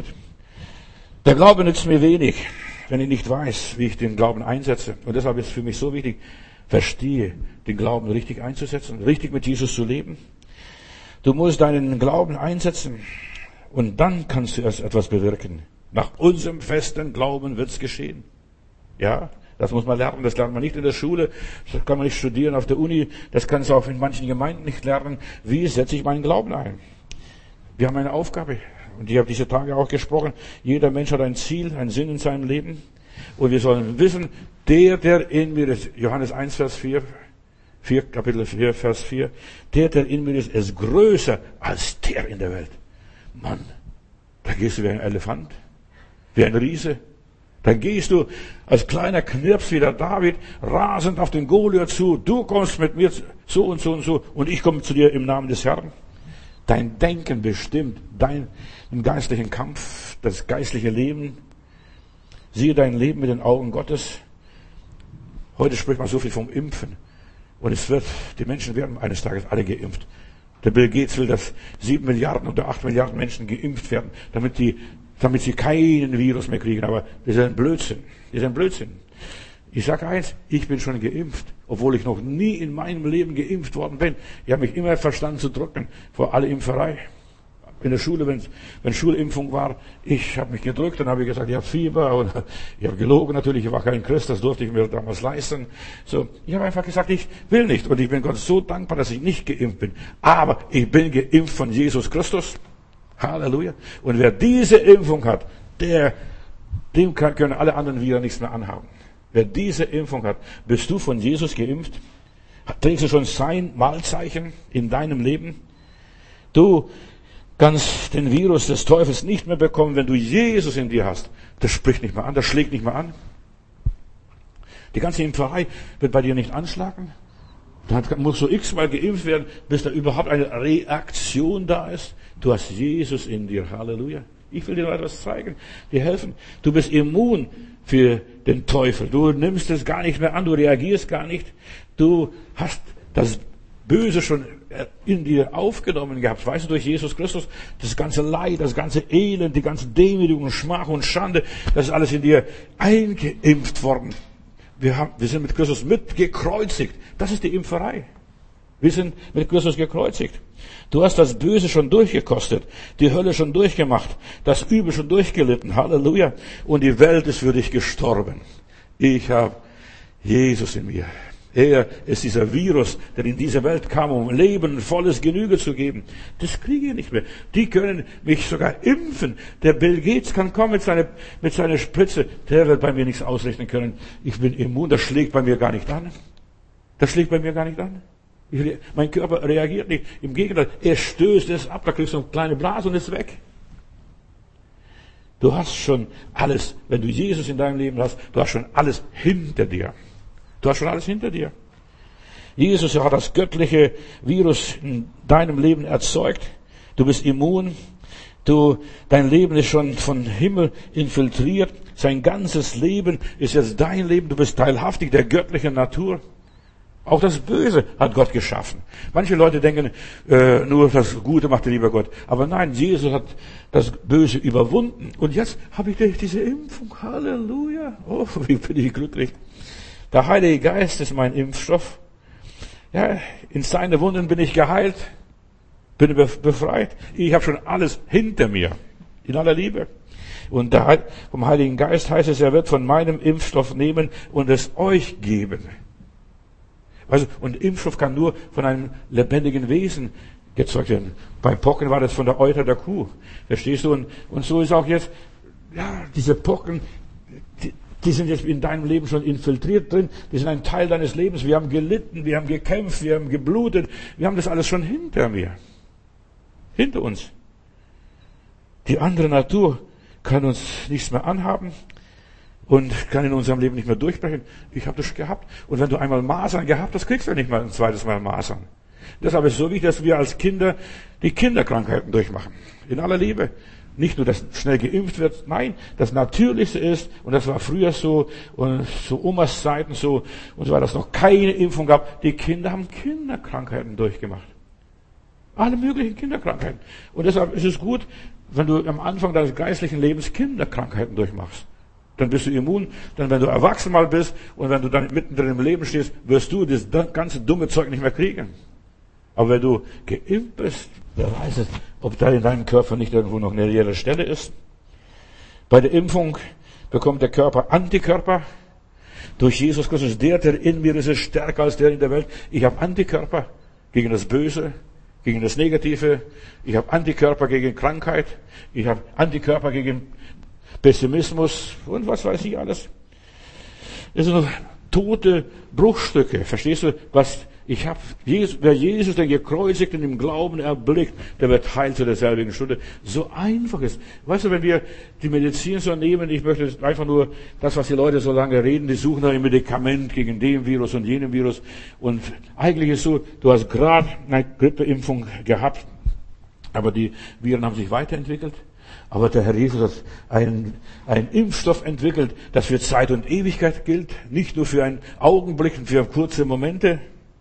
Der Glaube nützt mir wenig, wenn ich nicht weiß, wie ich den Glauben einsetze. Und deshalb ist es für mich so wichtig, verstehe, den Glauben richtig einzusetzen, richtig mit Jesus zu leben. Du musst deinen Glauben einsetzen und dann kannst du erst etwas bewirken. Nach unserem festen Glauben wird's geschehen. Ja, das muss man lernen, das lernt man nicht in der Schule, das kann man nicht studieren auf der Uni, das kannst du auch in manchen Gemeinden nicht lernen. Wie setze ich meinen Glauben ein? Wir haben eine Aufgabe und ich habe diese Tage auch gesprochen. Jeder Mensch hat ein Ziel, einen Sinn in seinem Leben und wir sollen wissen, der, der in mir ist, Johannes eins, Vers vier, vier, Kapitel vier, Vers vier, der, der in mir ist, ist größer als der in der Welt. Mann, da gehst du wie ein Elefant, wie ein Riese. Dann gehst du als kleiner Knirps wie der David rasend auf den Goliath zu. Du kommst mit mir so und so und so und ich komme zu dir im Namen des Herrn. Dein Denken bestimmt deinen geistlichen Kampf, das geistliche Leben. Siehe dein Leben mit den Augen Gottes. Heute spricht man so viel vom Impfen. Und es wird, die Menschen werden eines Tages alle geimpft. Der Bill Gates will, dass sieben Milliarden oder acht Milliarden Menschen geimpft werden, damit die damit sie keinen Virus mehr kriegen. Aber das ist ein Blödsinn. Das ist ein Blödsinn. Ich sage eins, ich bin schon geimpft, obwohl ich noch nie in meinem Leben geimpft worden bin. Ich habe mich immer verstanden zu drücken vor alle Impferei. In der Schule, wenn, wenn Schulimpfung war, ich habe mich gedrückt, dann habe ich gesagt, ich habe Fieber und ich habe gelogen natürlich, ich war kein Christ, das durfte ich mir damals leisten. So, ich habe einfach gesagt, ich will nicht und ich bin Gott so dankbar, dass ich nicht geimpft bin. Aber ich bin geimpft von Jesus Christus. Halleluja. Und wer diese Impfung hat, der, dem können alle anderen Viren nichts mehr anhaben. Wer diese Impfung hat, bist du von Jesus geimpft? Trägst du schon sein Malzeichen in deinem Leben? Du kannst den Virus des Teufels nicht mehr bekommen, wenn du Jesus in dir hast. Das spricht nicht mehr an, das schlägt nicht mehr an. Die ganze Impferei wird bei dir nicht anschlagen. Dann musst du x-mal geimpft werden, bis da überhaupt eine Reaktion da ist. Du hast Jesus in dir. Halleluja. Ich will dir noch etwas zeigen, dir helfen. Du bist immun für den Teufel. Du nimmst es gar nicht mehr an, du reagierst gar nicht. Du hast das Böse schon in dir aufgenommen gehabt. Weißt du, durch Jesus Christus, das ganze Leid, das ganze Elend, die ganze Demütigung, Schmach und Schande, das ist alles in dir eingeimpft worden. Wir, haben, wir sind mit Christus mitgekreuzigt. Das ist die Impferei. Wir sind mit Christus gekreuzigt. Du hast das Böse schon durchgekostet, die Hölle schon durchgemacht, das Übel schon durchgelitten. Halleluja. Und die Welt ist für dich gestorben. Ich habe Jesus in mir. Er ist dieser Virus, der in diese Welt kam, um Leben, volles Genüge zu geben. Das kriege ich nicht mehr. Die können mich sogar impfen. Der Bill Gates kann kommen mit seiner, mit seiner Spritze. Der wird bei mir nichts ausrechnen können. Ich bin immun. Das schlägt bei mir gar nicht an. Das schlägt bei mir gar nicht an. Ich, mein Körper reagiert nicht. Im Gegenteil, er stößt es ab. Da kriegst du eine kleine Blase und ist weg. Du hast schon alles, wenn du Jesus in deinem Leben hast, du hast schon alles hinter dir. Du hast schon alles hinter dir. Jesus hat das göttliche Virus in deinem Leben erzeugt. Du bist immun. Du, dein Leben ist schon von Himmel infiltriert. Sein ganzes Leben ist jetzt dein Leben. Du bist teilhaftig der göttlichen Natur. Auch das Böse hat Gott geschaffen. Manche Leute denken, äh, nur das Gute macht der liebe Gott. Aber nein, Jesus hat das Böse überwunden. Und jetzt habe ich diese Impfung. Halleluja. Oh, wie bin ich glücklich. Der Heilige Geist ist mein Impfstoff. Ja, in seine Wunden bin ich geheilt. Bin befreit. Ich habe schon alles hinter mir. In aller Liebe. Und der, vom Heiligen Geist heißt es, er wird von meinem Impfstoff nehmen und es euch geben. Also, und Impfstoff kann nur von einem lebendigen Wesen gezeugt werden. Bei Pocken war das von der Euter der Kuh. Verstehst du? Und, und so ist auch jetzt, ja, diese Pocken, die, die sind jetzt in deinem Leben schon infiltriert drin. Die sind ein Teil deines Lebens. Wir haben gelitten, wir haben gekämpft, wir haben geblutet. Wir haben das alles schon hinter mir. Hinter uns. Die andere Natur kann uns nichts mehr anhaben und kann in unserem Leben nicht mehr durchbrechen. Ich habe das gehabt. Und wenn du einmal Masern gehabt hast, kriegst du nicht mal ein zweites Mal Masern. Deshalb ist es so wichtig, dass wir als Kinder die Kinderkrankheiten durchmachen. In aller Liebe. Nicht nur, dass schnell geimpft wird. Nein, das Natürlichste ist, und das war früher so, und zu Omas Zeiten so, und so war, dass es noch keine Impfung gab. Die Kinder haben Kinderkrankheiten durchgemacht. Alle möglichen Kinderkrankheiten. Und deshalb ist es gut, wenn du am Anfang deines geistlichen Lebens Kinderkrankheiten durchmachst. Dann bist du immun. Dann, wenn du erwachsen mal bist und wenn du dann mittendrin im Leben stehst, wirst du das ganze dumme Zeug nicht mehr kriegen. Aber wenn du geimpft bist, wer weiß es, ob da in deinem Körper nicht irgendwo noch eine leere Stelle ist. Bei der Impfung bekommt der Körper Antikörper. Durch Jesus Christus, der, der in mir ist, ist stärker als der in der Welt. Ich habe Antikörper gegen das Böse, gegen das Negative. Ich habe Antikörper gegen Krankheit. Ich habe Antikörper gegen Pessimismus und was weiß ich alles. Das sind nur tote Bruchstücke. Verstehst du, was ich habe? Jesus, wer Jesus, den Gekreuzigten im Glauben erblickt, der wird heil zu derselbigen Stunde. So einfach ist. Weißt du, wenn wir die Medizin so nehmen, ich möchte einfach nur das, was die Leute so lange reden, die suchen nach einem Medikament gegen den Virus und jenem Virus. Und eigentlich ist so, du hast gerade eine Grippeimpfung gehabt, aber die Viren haben sich weiterentwickelt. Aber der Herr Jesus hat einen, einen Impfstoff entwickelt, das für Zeit und Ewigkeit gilt, nicht nur für einen Augenblick und für kurze Momente.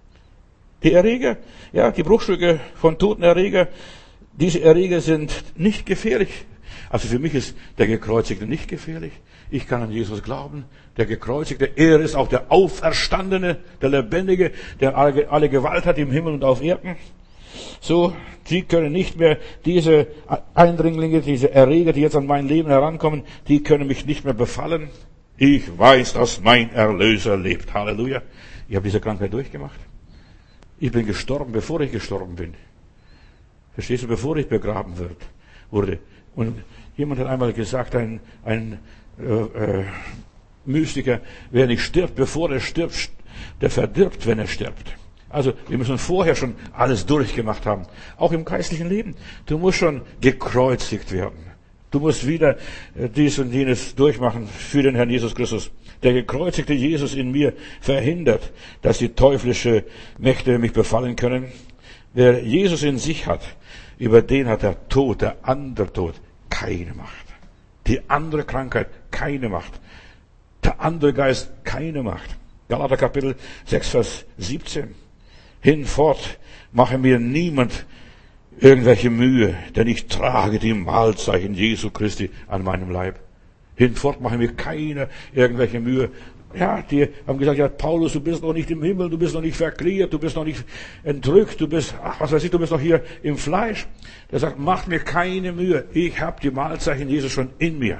Die Erreger, ja, die Bruchstücke von toten Erreger, diese Erreger sind nicht gefährlich. Also für mich ist der Gekreuzigte nicht gefährlich. Ich kann an Jesus glauben. Der Gekreuzigte, er ist auch der Auferstandene, der Lebendige, der alle, alle Gewalt hat im Himmel und auf Erden. So, sie können nicht mehr, diese Eindringlinge, diese Erreger, die jetzt an mein Leben herankommen, die können mich nicht mehr befallen. Ich weiß, dass mein Erlöser lebt. Halleluja. Ich habe diese Krankheit durchgemacht. Ich bin gestorben, bevor ich gestorben bin. Verstehst du, bevor ich begraben wird, wurde. Und jemand hat einmal gesagt, ein, ein äh, äh, Mystiker, wer nicht stirbt, bevor er stirbt, der verdirbt, wenn er stirbt. Also wir müssen vorher schon alles durchgemacht haben. Auch im geistlichen Leben. Du musst schon gekreuzigt werden. Du musst wieder dies und jenes durchmachen für den Herrn Jesus Christus. Der gekreuzigte Jesus in mir verhindert, dass die teuflische Mächte mich befallen können. Wer Jesus in sich hat, über den hat der Tod, der andere Tod, keine Macht. Die andere Krankheit, keine Macht. Der andere Geist, keine Macht. Galater Kapitel sechs, Vers siebzehn. Hinfort mache mir niemand irgendwelche Mühe, denn ich trage die Mahlzeichen Jesu Christi an meinem Leib. Hinfort mache mir keiner irgendwelche Mühe. Ja, die haben gesagt, ja, Paulus, du bist noch nicht im Himmel, du bist noch nicht verklärt, du bist noch nicht entrückt, du bist, ach, was weiß ich, du bist noch hier im Fleisch. Der sagt, mach mir keine Mühe, ich habe die Mahlzeichen Jesus schon in mir.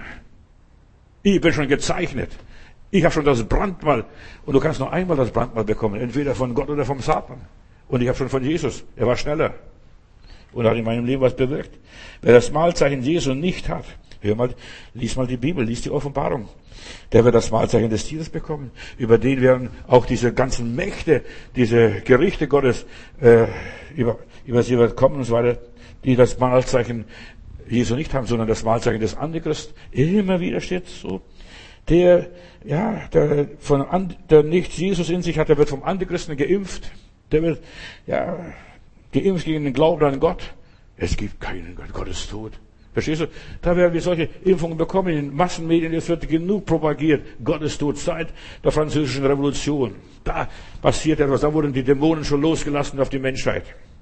Ich bin schon gezeichnet. Ich habe schon das Brandmal. Und du kannst noch einmal das Brandmal bekommen, entweder von Gott oder vom Satan. Und ich habe schon von Jesus. Er war schneller. Und hat in meinem Leben was bewirkt. Wer das Mahlzeichen Jesu nicht hat, hör mal, lies mal die Bibel, lies die Offenbarung. Der wird das Mahlzeichen des Tieres bekommen. Über den werden auch diese ganzen Mächte, diese Gerichte Gottes, äh, über, über sie wird kommen und so weiter, die das Mahlzeichen Jesu nicht haben, sondern das Mahlzeichen des Antichrist. Immer wieder steht so. Der, ja, der von, der nicht Jesus in sich hat, der wird vom Antichristen geimpft. Der wird, ja, geimpft gegen den Glauben an Gott. Es gibt keinen Gott. Gott ist tot. Verstehst du? Da werden wir solche Impfungen bekommen. In den Massenmedien, es wird genug propagiert. Gott ist tot. Seit der französischen Revolution. Da passiert etwas. Da wurden die Dämonen schon losgelassen auf die Menschheit.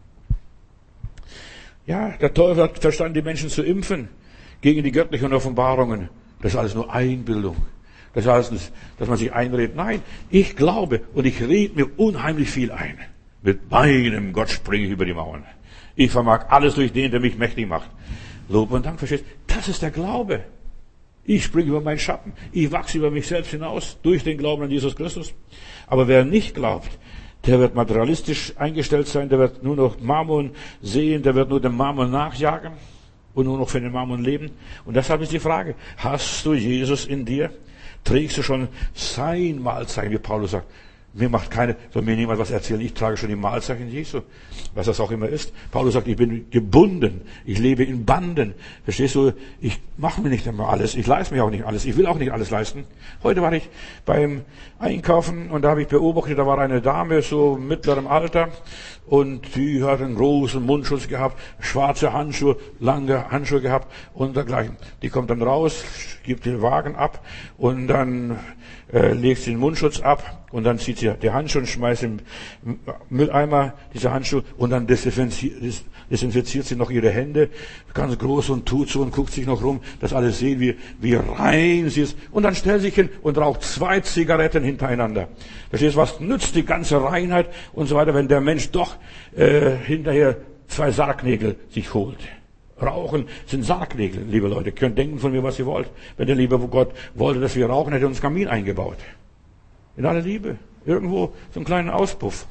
Ja, der Teufel hat verstanden, die Menschen zu impfen gegen die göttlichen Offenbarungen. Das ist alles nur Einbildung. Das heißt, dass man sich einredet. Nein, ich glaube und ich rede mir unheimlich viel ein. Mit meinem Gott springe ich über die Mauern. Ich vermag alles durch den, der mich mächtig macht. Lob und Dank, verstehst du? Das ist der Glaube. Ich springe über meinen Schatten. Ich wachse über mich selbst hinaus durch den Glauben an Jesus Christus. Aber wer nicht glaubt, der wird materialistisch eingestellt sein, der wird nur noch Mammon sehen, der wird nur dem Mammon nachjagen und nur noch für den Mammon leben. Und deshalb ist die Frage, hast du Jesus in dir? Trägst du schon sein Mahlzeichen, wie Paulus sagt? Mir macht keine, soll mir niemand was erzählen, ich trage schon die Mahlzeichen Jesu. Was das auch immer ist. Paulus sagt, ich bin gebunden, ich lebe in Banden. Verstehst du, ich mache mir nicht immer alles, ich leiste mir auch nicht alles, ich will auch nicht alles leisten. Heute war ich beim Einkaufen und da habe ich beobachtet, da war eine Dame so mittlerem Alter und die hat einen großen Mundschutz gehabt, schwarze Handschuhe, lange Handschuhe gehabt und dergleichen. Die kommt dann raus, gibt den Wagen ab und dann äh, legt sie den Mundschutz ab und dann zieht sie die Handschuhe und schmeißt im Mülleimer diese Handschuhe und dann desinfiziert, desinfiziert sie noch ihre Hände ganz groß und tut so und guckt sich noch rum, dass alle sehen, wie, wie rein sie ist. Und dann stellt sie sich hin und raucht zwei Zigaretten hintereinander. Verstehst du, was nützt die ganze Reinheit und so weiter, wenn der Mensch doch äh, hinterher zwei Sargnägel sich holt. Rauchen sind Sargnägel, liebe Leute. Ihr könnt denken von mir, was ihr wollt. Wenn der liebe Gott wollte, dass wir rauchen, hätte er uns Kamin eingebaut. In aller Liebe. Irgendwo so einen kleinen Auspuff.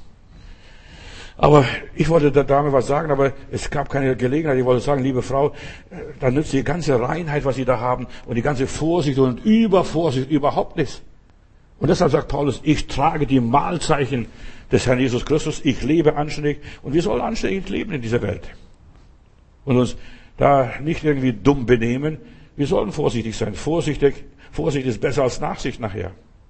Aber ich wollte der Dame was sagen, aber es gab keine Gelegenheit. Ich wollte sagen, liebe Frau, da nützt die ganze Reinheit, was Sie da haben, und die ganze Vorsicht und Übervorsicht überhaupt nichts. Und deshalb sagt Paulus, ich trage die Mahlzeichen des Herrn Jesus Christus, ich lebe anständig, und wir sollen anständig leben in dieser Welt. Und uns da nicht irgendwie dumm benehmen. Wir sollen vorsichtig sein. Vorsichtig, Vorsicht ist besser als Nachsicht nachher.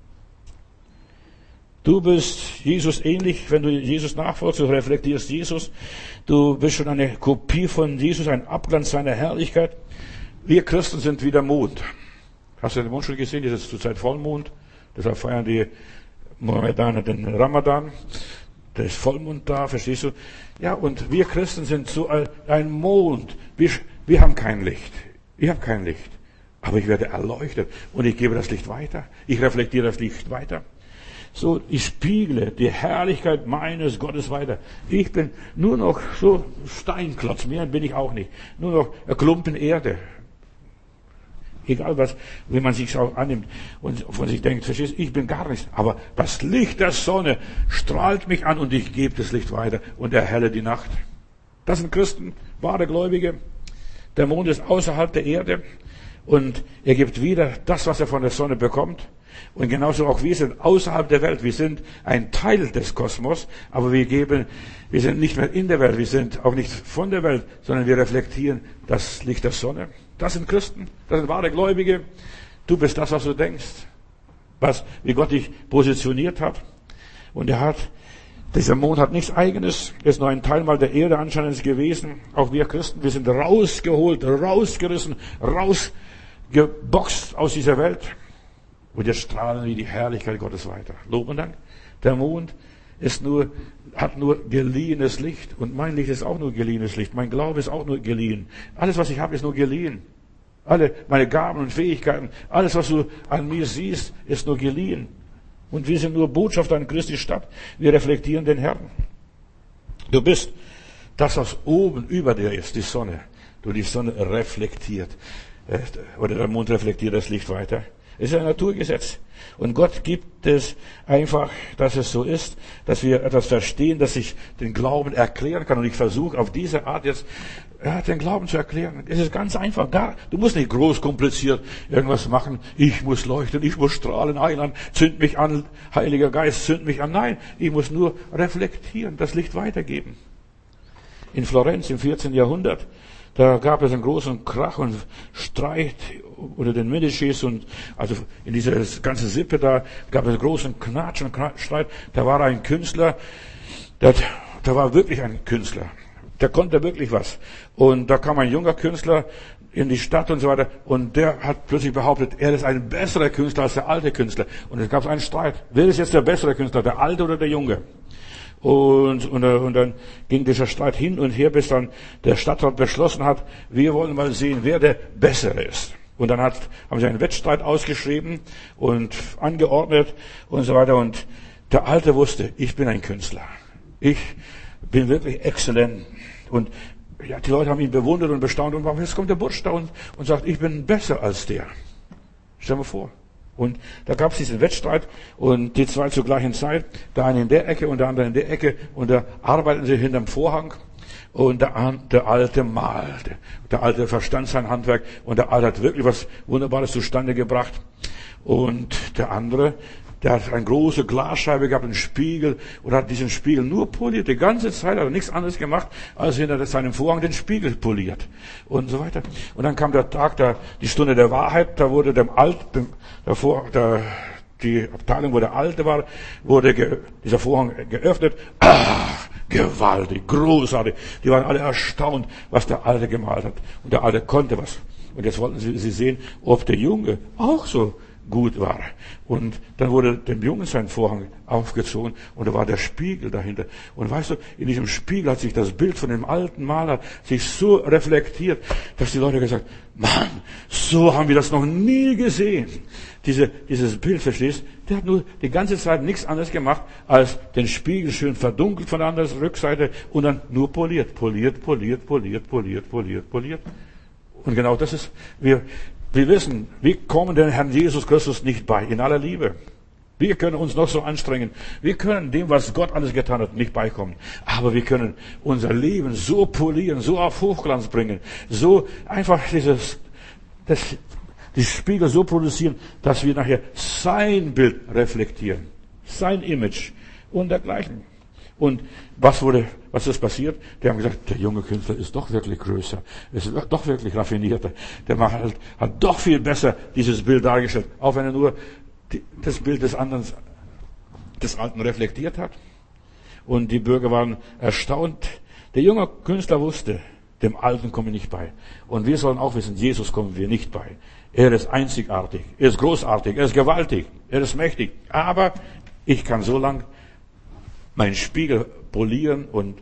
Du bist Jesus ähnlich, wenn du Jesus nachfolgst, du reflektierst Jesus. Du bist schon eine Kopie von Jesus, ein Abglanz seiner Herrlichkeit. Wir Christen sind wie der Mond. Hast du den Mond schon gesehen? Das ist zurzeit Vollmond. Deshalb feiern die Mohammedaner den Ramadan. Da ist Vollmond da, verstehst du? Ja, und wir Christen sind so ein Mond. Wir, wir haben kein Licht. Ich habe kein Licht. Aber ich werde erleuchtet und ich gebe das Licht weiter. Ich reflektiere das Licht weiter. So, ich spiegle die Herrlichkeit meines Gottes weiter. Ich bin nur noch so Steinklotz, mehr bin ich auch nicht. Nur noch ein Klumpen Erde. Egal was, wie man sich auch annimmt und von sich denkt, verstehst du, ich bin gar nichts. Aber das Licht der Sonne strahlt mich an und ich gebe das Licht weiter und erhelle die Nacht. Das sind Christen, wahre Gläubige. Der Mond ist außerhalb der Erde und er gibt wieder das, was er von der Sonne bekommt. Und genauso auch wir sind außerhalb der Welt. Wir sind ein Teil des Kosmos, aber wir geben, wir sind nicht mehr in der Welt, wir sind auch nicht von der Welt, sondern wir reflektieren das Licht der Sonne. Das sind Christen, das sind wahre Gläubige. Du bist das, was du denkst, was, wie Gott dich positioniert hat. Und er hat, dieser Mond hat nichts Eigenes, ist nur ein Teil mal der Erde anscheinend gewesen. Auch wir Christen, wir sind rausgeholt, rausgerissen, rausgeboxt aus dieser Welt. Und jetzt strahlen wir die Herrlichkeit Gottes weiter. Lob und Dank. Der Mond ist nur, hat nur geliehenes Licht. Und mein Licht ist auch nur geliehenes Licht. Mein Glaube ist auch nur geliehen. Alles, was ich habe, ist nur geliehen. Alle meine Gaben und Fähigkeiten, alles, was du an mir siehst, ist nur geliehen. Und wir sind nur Botschafter an Christi Stadt. Wir reflektieren den Herrn. Du bist das, was oben über dir ist, die Sonne. Du, die Sonne reflektiert. Oder der Mond reflektiert das Licht weiter. Es ist ein Naturgesetz. Und Gott gibt es einfach, dass es so ist, dass wir etwas verstehen, dass ich den Glauben erklären kann. Und ich versuche auf diese Art jetzt ja, den Glauben zu erklären. Es ist ganz einfach. Gar, du musst nicht groß kompliziert irgendwas machen. Ich muss leuchten, ich muss strahlen, Heiland, zünd mich an, Heiliger Geist, zünd mich an. Nein, ich muss nur reflektieren, das Licht weitergeben. In Florenz im vierzehnten Jahrhundert, da gab es einen großen Krach und Streit unter den Medicis und also in dieser ganzen Sippe da gab es einen großen Knatsch und Streit. Da war ein Künstler, der, der war wirklich ein Künstler. Der konnte wirklich was. Und da kam ein junger Künstler in die Stadt und so weiter. Und der hat plötzlich behauptet, er ist ein besserer Künstler als der alte Künstler. Und es gab einen Streit. Wer ist jetzt der bessere Künstler, der alte oder der junge? Und, und, und dann ging dieser Streit hin und her, bis dann der Stadtrat beschlossen hat, wir wollen mal sehen, wer der bessere ist. Und dann hat, haben sie einen Wettstreit ausgeschrieben und angeordnet und so weiter. Und der Alte wusste, ich bin ein Künstler. Ich bin wirklich exzellent. Und ja, die Leute haben ihn bewundert und bestaunt. Und jetzt kommt der Bursch da und, und sagt, ich bin besser als der. Stell dir vor. Und da gab es diesen Wettstreit und die zwei zur gleichen Zeit. Der eine in der Ecke und der andere in der Ecke. Und da arbeiten sie hinterm Vorhang. Und der, der Alte malte. Der Alte verstand sein Handwerk. Und der Alte hat wirklich was Wunderbares zustande gebracht. Und der andere, der hat eine große Glasscheibe gehabt, einen Spiegel, und hat diesen Spiegel nur poliert. Die ganze Zeit hat er nichts anderes gemacht, als hinter seinem Vorhang den Spiegel poliert. Und so weiter. Und dann kam der Tag, der, die Stunde der Wahrheit, da wurde dem Alten, der Vor, der, die Abteilung, wo der Alte war, wurde ge, dieser Vorhang geöffnet. Ach, gewaltig, großartig. Die waren alle erstaunt, was der Alte gemalt hat. Und der Alte konnte was. Und jetzt wollten sie, sie sehen, ob der Junge auch so gut war. Und dann wurde dem Jungen sein Vorhang aufgezogen und da war der Spiegel dahinter. Und weißt du, in diesem Spiegel hat sich das Bild von dem alten Maler sich so reflektiert, dass die Leute gesagt, Mann, so haben wir das noch nie gesehen. Diese, dieses Bild, verstehst? Der hat nur die ganze Zeit nichts anderes gemacht, als den Spiegel schön verdunkelt von der anderen Rückseite und dann nur poliert, poliert, poliert, poliert, poliert, poliert, poliert. Und genau das ist, wir, Wir wissen, wir kommen dem Herrn Jesus Christus nicht bei, in aller Liebe. Wir können uns noch so anstrengen. Wir können dem, was Gott alles getan hat, nicht beikommen. Aber wir können unser Leben so polieren, so auf Hochglanz bringen, so einfach dieses, das, die Spiegel so produzieren, dass wir nachher sein Bild reflektieren. Sein Image und dergleichen. Und was wurde, was ist passiert? Die haben gesagt, der junge Künstler ist doch wirklich größer, ist doch wirklich raffinierter. Der macht halt, hat doch viel besser dieses Bild dargestellt, auch wenn er nur die, das Bild des anderen, des Alten reflektiert hat. Und die Bürger waren erstaunt. Der junge Künstler wusste, dem Alten komme ich nicht bei. Und wir sollen auch wissen, Jesus kommen wir nicht bei. Er ist einzigartig, er ist großartig, er ist gewaltig, er ist mächtig. Aber ich kann so lang meinen Spiegel polieren und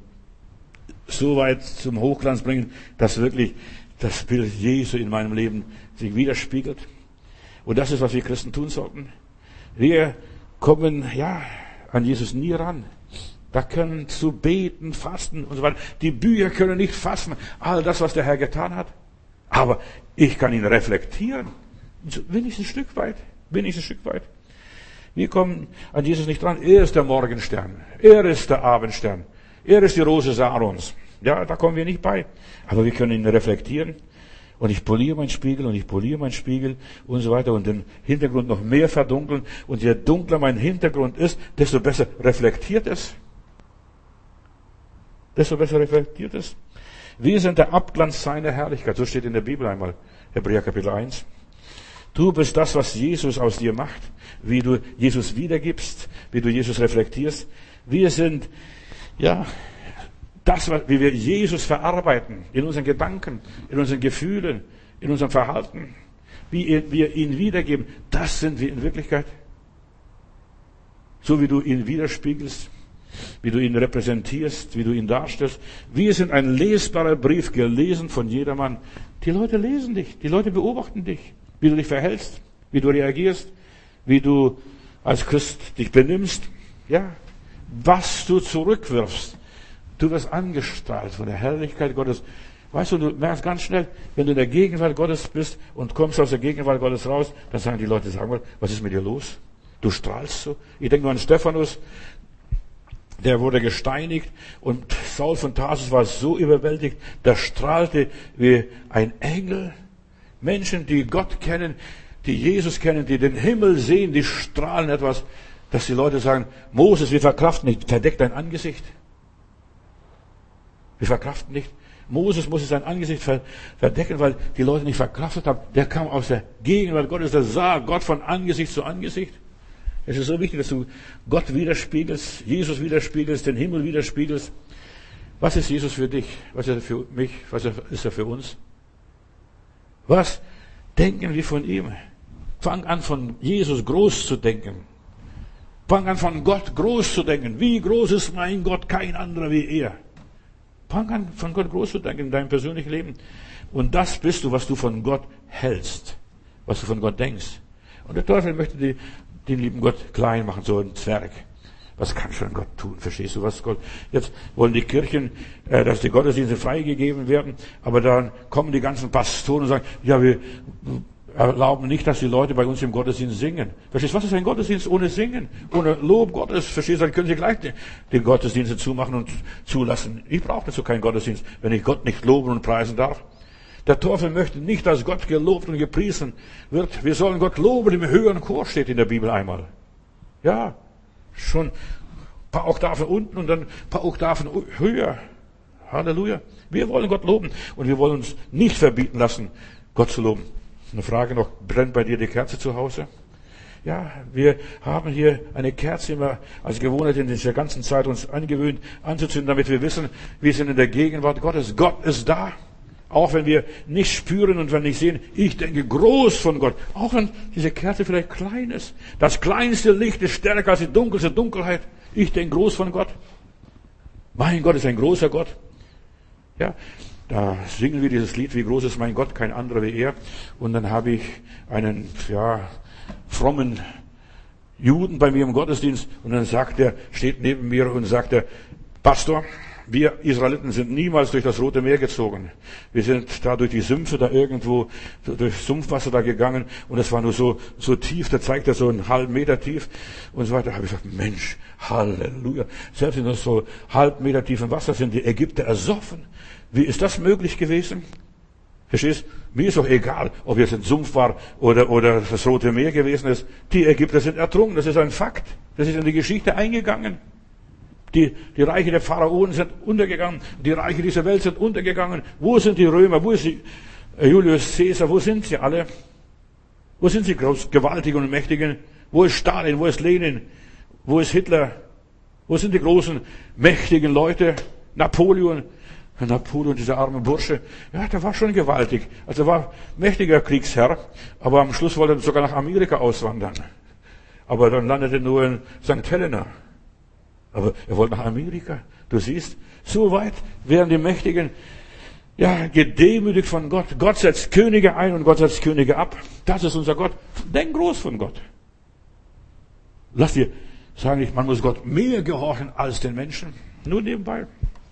so weit zum Hochglanz bringen, dass wirklich das Bild Jesu in meinem Leben sich widerspiegelt. Und das ist, was wir Christen tun sollten. Wir kommen, ja, an Jesus nie ran. Da können zu beten, fasten und so weiter. Die Bücher können nicht fassen, all das, was der Herr getan hat. Aber ich kann ihn reflektieren. Wenigstens ein Stück weit. Wenigstens ein Stück weit. Wir kommen an Jesus nicht dran. Er ist der Morgenstern. Er ist der Abendstern. Er ist die Rose Sarons. Ja, da kommen wir nicht bei. Aber wir können ihn reflektieren. Und ich poliere meinen Spiegel und ich poliere meinen Spiegel und so weiter und den Hintergrund noch mehr verdunkeln. Und je dunkler mein Hintergrund ist, desto besser reflektiert es. Desto besser reflektiert es. Wir sind der Abglanz seiner Herrlichkeit. So steht in der Bibel einmal. Hebräer Kapitel eins. Du bist das, was Jesus aus dir macht, wie du Jesus wiedergibst, wie du Jesus reflektierst. Wir sind, ja, das, wie wir Jesus verarbeiten, in unseren Gedanken, in unseren Gefühlen, in unserem Verhalten, wie wir ihn wiedergeben, das sind wir in Wirklichkeit. So wie du ihn widerspiegelst, wie du ihn repräsentierst, wie du ihn darstellst. Wir sind ein lesbarer Brief, gelesen von jedermann. Die Leute lesen dich, die Leute beobachten dich. Wie du dich verhältst, wie du reagierst, wie du als Christ dich benimmst, ja, was du zurückwirfst. Du wirst angestrahlt von der Herrlichkeit Gottes. Weißt du, du merkst ganz schnell, wenn du in der Gegenwart Gottes bist und kommst aus der Gegenwart Gottes raus, dann sagen die Leute, sag mal, was ist mit dir los? Du strahlst so. Ich denke nur an Stephanus, der wurde gesteinigt und Saul von Tarsus war so überwältigt, der strahlte wie ein Engel. Menschen, die Gott kennen, die Jesus kennen, die den Himmel sehen, die strahlen etwas, dass die Leute sagen, Moses, wir verkraften nicht, verdeck dein Angesicht. Wir verkraften nicht. Moses musste sein Angesicht verdecken, weil die Leute nicht verkraftet haben. Der kam aus der Gegenwart Gottes, der sah Gott von Angesicht zu Angesicht. Es ist so wichtig, dass du Gott widerspiegelst, Jesus widerspiegelst, den Himmel widerspiegelst. Was ist Jesus für dich? Was ist er für mich? Was ist er für uns? Was denken wir von ihm? Fang an, von Jesus groß zu denken. Fang an, von Gott groß zu denken. Wie groß ist mein Gott? Kein anderer wie er. Fang an, von Gott groß zu denken in deinem persönlichen Leben. Und das bist du, was du von Gott hältst. Was du von Gott denkst. Und der Teufel möchte die, den lieben Gott klein machen, so ein Zwerg. Was kann schon Gott tun? Verstehst du, was Gott? Jetzt wollen die Kirchen, äh, dass die Gottesdienste freigegeben werden, aber dann kommen die ganzen Pastoren und sagen, ja, wir erlauben nicht, dass die Leute bei uns im Gottesdienst singen. Verstehst du, was ist ein Gottesdienst ohne Singen? Ohne Lob Gottes? Verstehst du, dann können sie gleich die, die Gottesdienste zumachen und zulassen. Ich brauche dazu keinen Gottesdienst, wenn ich Gott nicht loben und preisen darf. Der Teufel möchte nicht, dass Gott gelobt und gepriesen wird. Wir sollen Gott loben im höheren Chor, steht in der Bibel einmal. Ja. Schon ein paar Oktaven unten und dann ein paar Oktaven höher. Halleluja. Wir wollen Gott loben und wir wollen uns nicht verbieten lassen, Gott zu loben. Eine Frage noch, brennt bei dir die Kerze zu Hause? Ja, wir haben hier eine Kerze immer als Gewohnheit in dieser ganzen Zeit uns angewöhnt anzuzünden, damit wir wissen, wir sind in der Gegenwart Gottes. Gott ist da. Auch wenn wir nicht spüren und wenn nicht sehen, ich denke groß von Gott. Auch wenn diese Kerze vielleicht klein ist. Das kleinste Licht ist stärker als die dunkelste Dunkelheit. Ich denke groß von Gott. Mein Gott ist ein großer Gott. Ja, da singen wir dieses Lied, wie groß ist mein Gott, kein anderer wie er. Und dann habe ich einen, ja, frommen Juden bei mir im Gottesdienst und dann sagt er, steht neben mir und sagt er, Pastor, wir Israeliten sind niemals durch das Rote Meer gezogen. Wir sind da durch die Sümpfe da irgendwo, durch Sumpfwasser da gegangen und es war nur so, so tief, da zeigt er so einen halben Meter tief und so weiter. Da habe ich gesagt, Mensch, Halleluja. Selbst in so halb Meter tiefen Wasser sind die Ägypter ersoffen. Wie ist das möglich gewesen? Verstehst? Mir ist doch egal, ob jetzt ein Sumpf war oder, oder das Rote Meer gewesen ist. Die Ägypter sind ertrunken. Das ist ein Fakt. Das ist in die Geschichte eingegangen. Die, die Reiche der Pharaonen sind untergegangen. Die Reiche dieser Welt sind untergegangen. Wo sind die Römer? Wo ist die, äh, Julius Caesar? Wo sind sie alle? Wo sind sie groß, gewaltigen und mächtigen? Wo ist Stalin? Wo ist Lenin? Wo ist Hitler? Wo sind die großen, mächtigen Leute? Napoleon? Napoleon, dieser arme Bursche, ja, der war schon gewaltig. Also er war mächtiger Kriegsherr, aber am Schluss wollte er sogar nach Amerika auswandern. Aber dann landete er nur in Sankt Helena. Aber er wollte nach Amerika. Du siehst, so weit werden die Mächtigen, ja, gedemütigt von Gott. Gott setzt Könige ein und Gott setzt Könige ab. Das ist unser Gott. Denk groß von Gott. Lass dir sagen nicht, man muss Gott mehr gehorchen als den Menschen. Nur nebenbei.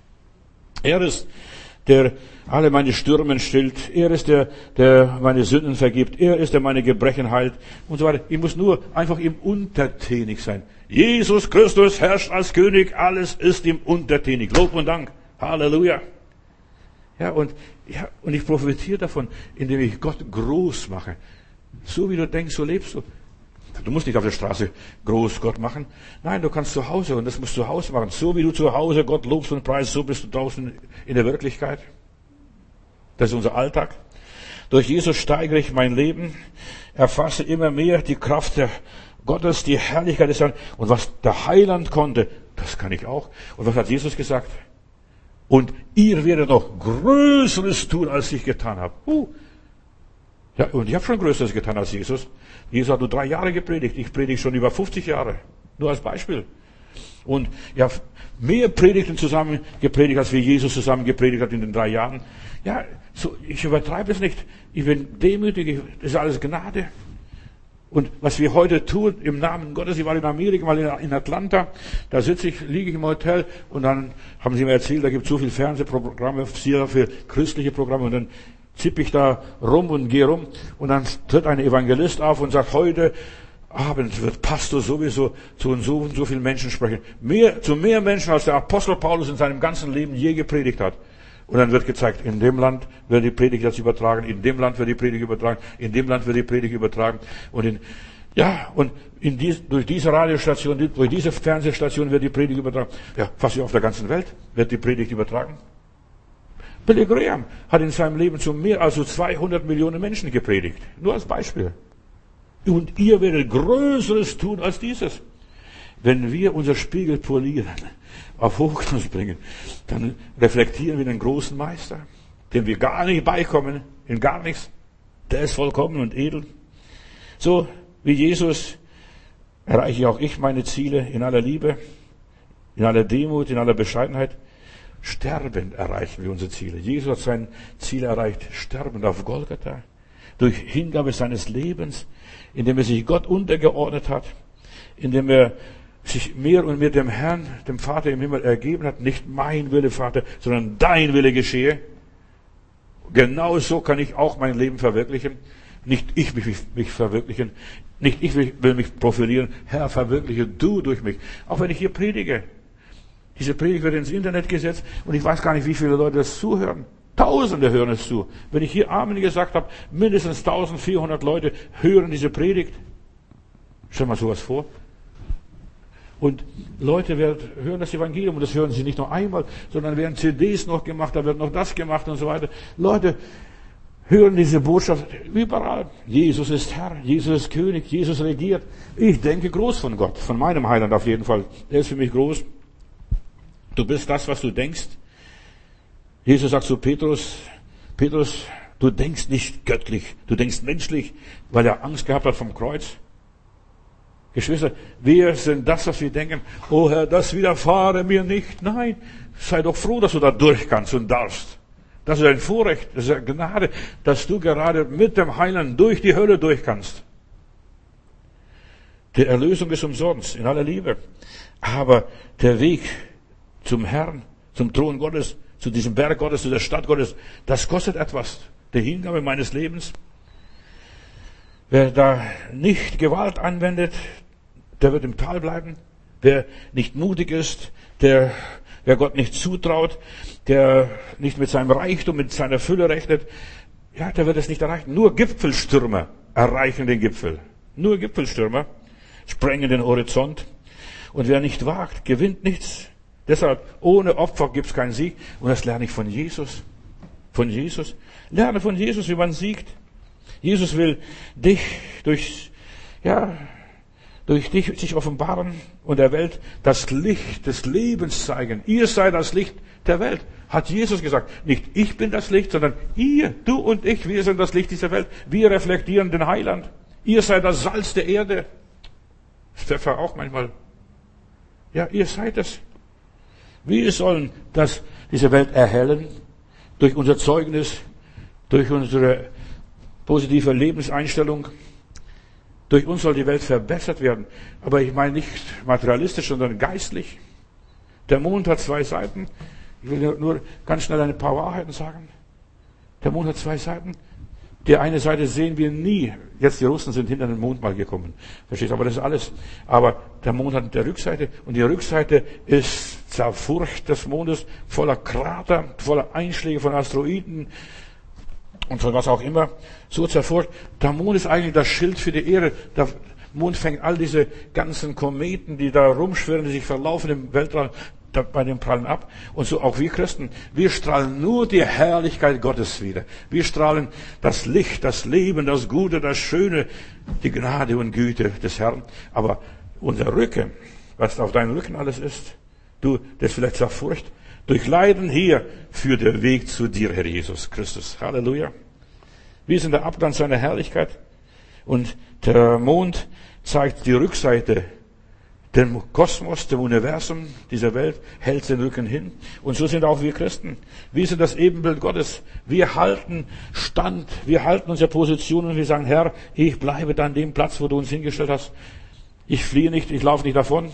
Er ist, der alle meine Stürmen stillt. Er ist der, der meine Sünden vergibt. Er ist, der meine Gebrechen heilt und so weiter. Ich muss nur einfach ihm untertänig sein. Jesus Christus herrscht als König. Alles ist ihm untertänig. Lob und Dank. Halleluja. Ja, und, ja, und ich profitiere davon, indem ich Gott groß mache. So wie du denkst, so lebst du. Du musst nicht auf der Straße groß Gott machen. Nein, du kannst zu Hause und das musst du zu Hause machen. So wie du zu Hause Gott lobst und preist, so bist du draußen in der Wirklichkeit. Das ist unser Alltag. Durch Jesus steigere ich mein Leben, erfasse immer mehr die Kraft der Gottes, die Herrlichkeit des Herrn. Und was der Heiland konnte, das kann ich auch. Und was hat Jesus gesagt? Und ihr werdet noch Größeres tun, als ich getan habe. Uh. Ja, und ich habe schon Größeres getan als Jesus. Jesus hat nur drei Jahre gepredigt. Ich predige schon über fünfzig Jahre. Nur als Beispiel. Und ich habe mehr Predigten zusammen gepredigt, als wie Jesus zusammen gepredigt hat in den drei Jahren. Ja, so, ich übertreibe es nicht. Ich bin demütig. Das ist alles Gnade. Und was wir heute tun im Namen Gottes, ich war in Amerika, mal in Atlanta, da sitze ich, liege ich im Hotel und dann haben sie mir erzählt, da gibt es so viele Fernsehprogramme, sehr viele christliche Programme und dann zipp ich da rum und gehe rum und dann tritt ein Evangelist auf und sagt, heute Abend wird Pastor sowieso zu so und so vielen Menschen sprechen. Mehr, zu mehr Menschen, als der Apostel Paulus in seinem ganzen Leben je gepredigt hat. Und dann wird gezeigt, in dem Land wird die Predigt jetzt übertragen, in dem Land wird die Predigt übertragen, in dem Land wird die Predigt übertragen. Und in, ja, und in dies, durch diese Radiostation, durch diese Fernsehstation wird die Predigt übertragen. Ja, fast auf der ganzen Welt wird die Predigt übertragen. Billy Graham hat in seinem Leben zu mehr als zweihundert Millionen Menschen gepredigt. Nur als Beispiel. Und ihr werdet Größeres tun als dieses. Wenn wir unser Spiegel polieren, auf Hochglanz bringen, dann reflektieren wir den großen Meister, dem wir gar nicht beikommen, in gar nichts. Der ist vollkommen und edel. So wie Jesus erreiche auch ich meine Ziele in aller Liebe, in aller Demut, in aller Bescheidenheit. Sterbend erreichen wir unsere Ziele. Jesus hat sein Ziel erreicht, sterbend auf Golgatha, durch Hingabe seines Lebens, indem er sich Gott untergeordnet hat, indem er sich mehr und mehr dem Herrn, dem Vater im Himmel ergeben hat. Nicht mein Wille, Vater, sondern dein Wille geschehe. Genau so kann ich auch mein Leben verwirklichen. Nicht ich mich, mich verwirklichen, nicht ich will mich profilieren. Herr, verwirkliche du durch mich. Auch wenn ich hier predige. Diese Predigt wird ins Internet gesetzt und ich weiß gar nicht, wie viele Leute das zuhören. Tausende hören es zu. Wenn ich hier Amen gesagt habe, mindestens eintausendvierhundert Leute hören diese Predigt. Stell mal sowas vor. Und Leute werden, hören das Evangelium und das hören sie nicht nur einmal, sondern werden C Ds noch gemacht, da wird noch das gemacht und so weiter. Leute hören diese Botschaft überall. Jesus ist Herr, Jesus ist König, Jesus regiert. Ich denke groß von Gott, von meinem Heiland auf jeden Fall. Er ist für mich groß. Du bist das, was du denkst. Jesus sagt zu Petrus, Petrus, du denkst nicht göttlich, du denkst menschlich, weil er Angst gehabt hat vom Kreuz. Geschwister, wir sind das, was wir denken. Oh Herr, das widerfahre mir nicht. Nein, sei doch froh, dass du da durch kannst und darfst. Das ist ein Vorrecht, das ist eine Gnade, dass du gerade mit dem Heiland durch die Hölle durch kannst. Die Erlösung ist umsonst, in aller Liebe. Aber der Weg zum Herrn, zum Thron Gottes, zu diesem Berg Gottes, zu der Stadt Gottes, das kostet etwas. Die Hingabe meines Lebens. Wer da nicht Gewalt anwendet, der wird im Tal bleiben. Wer nicht mutig ist, der, wer Gott nicht zutraut, der nicht mit seinem Reichtum, mit seiner Fülle rechnet, ja, der wird es nicht erreichen. Nur Gipfelstürmer erreichen den Gipfel. Nur Gipfelstürmer sprengen den Horizont. Und wer nicht wagt, gewinnt nichts. Deshalb, ohne Opfer gibt's keinen Sieg. Und das lerne ich von Jesus. Von Jesus. Lerne von Jesus, wie man siegt. Jesus will dich durch, ja, durch dich sich offenbaren und der Welt das Licht des Lebens zeigen. Ihr seid das Licht der Welt, hat Jesus gesagt. Nicht ich bin das Licht, sondern ihr, du und ich, wir sind das Licht dieser Welt. Wir reflektieren den Heiland. Ihr seid das Salz der Erde. Pfeffer auch manchmal. Ja, ihr seid es. Wir sollen das, diese Welt erhellen durch unser Zeugnis, durch unsere positive Lebenseinstellung. Durch uns soll die Welt verbessert werden. Aber ich meine nicht materialistisch, sondern geistlich. Der Mond hat zwei Seiten. Ich will nur ganz schnell ein paar Wahrheiten sagen. Der Mond hat zwei Seiten. Die eine Seite sehen wir nie. Jetzt die Russen sind hinter den Mond mal gekommen. Verstehst du? Aber das ist alles. Aber der Mond hat eine Rückseite. Und die Rückseite ist zerfurcht des Mondes, voller Krater, voller Einschläge von Asteroiden und von was auch immer. So zerfurcht. Der Mond ist eigentlich das Schild für die Erde. Der Mond fängt all diese ganzen Kometen, die da rumschwirren, die sich verlaufen im Weltraum, bei den Prallen ab. Und so auch wir Christen. Wir strahlen nur die Herrlichkeit Gottes wieder. Wir strahlen das Licht, das Leben, das Gute, das Schöne, die Gnade und Güte des Herrn. Aber unser Rücken, was auf deinem Rücken alles ist, du, das vielleicht zerfurcht, durch Leiden hier führt der Weg zu dir, Herr Jesus Christus. Halleluja. Wir sind der Abglanz seiner Herrlichkeit. Und der Mond zeigt die Rückseite. Dem Kosmos, dem Universum, dieser Welt, hält den Rücken hin. Und so sind auch wir Christen. Wir sind das Ebenbild Gottes. Wir halten Stand. Wir halten unsere Position und wir sagen, Herr, ich bleibe da an dem Platz, wo du uns hingestellt hast. Ich fliehe nicht, ich laufe nicht davon.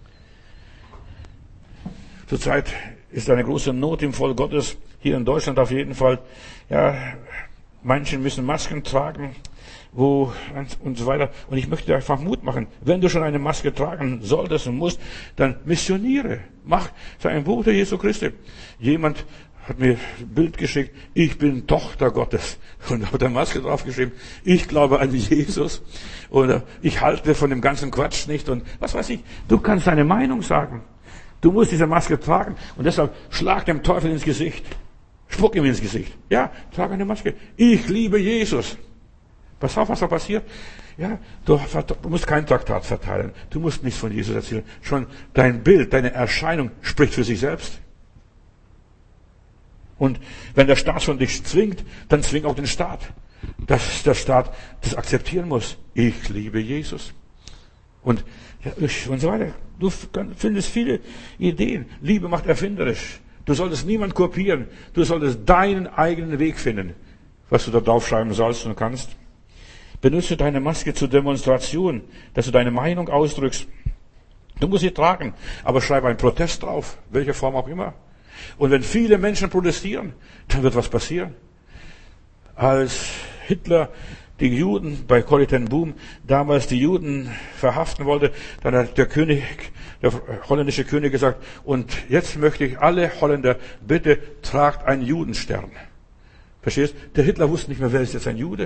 Zurzeit ist eine große Not im Volk Gottes. Hier in Deutschland auf jeden Fall. Ja, manche müssen Masken tragen. Wo, und so weiter. Und ich möchte dir einfach Mut machen. Wenn du schon eine Maske tragen solltest und musst, dann missioniere. Mach, sei ein Bruder Jesu Christi. Jemand hat mir ein Bild geschickt. Ich bin Tochter Gottes. Und hat der Maske draufgeschrieben. Ich glaube an Jesus. Oder ich halte von dem ganzen Quatsch nicht. Und was weiß ich. Du kannst deine Meinung sagen. Du musst diese Maske tragen. Und deshalb schlag dem Teufel ins Gesicht. Spuck ihm ins Gesicht. Ja, trag eine Maske. Ich liebe Jesus. Pass auf, was da passiert. Ja, du, du musst kein Traktat verteilen. Du musst nichts von Jesus erzählen. Schon dein Bild, deine Erscheinung spricht für sich selbst. Und wenn der Staat schon dich zwingt, dann zwing auch den Staat. Dass der Staat das akzeptieren muss. Ich liebe Jesus. Und, ja, und so weiter. Du findest viele Ideen. Liebe macht erfinderisch. Du solltest niemand kopieren. Du solltest deinen eigenen Weg finden, was du da draufschreiben sollst und kannst. Benutze deine Maske zur Demonstration, dass du deine Meinung ausdrückst. Du musst sie tragen, aber schreib einen Protest drauf, welche Form auch immer. Und wenn viele Menschen protestieren, dann wird was passieren. Als Hitler die Juden bei Corrie ten Boom damals die Juden verhaften wollte, dann hat der König, der holländische König gesagt, und jetzt möchte ich alle Holländer, bitte tragt einen Judenstern. Verstehst? Der Hitler wusste nicht mehr, wer ist jetzt ein Jude.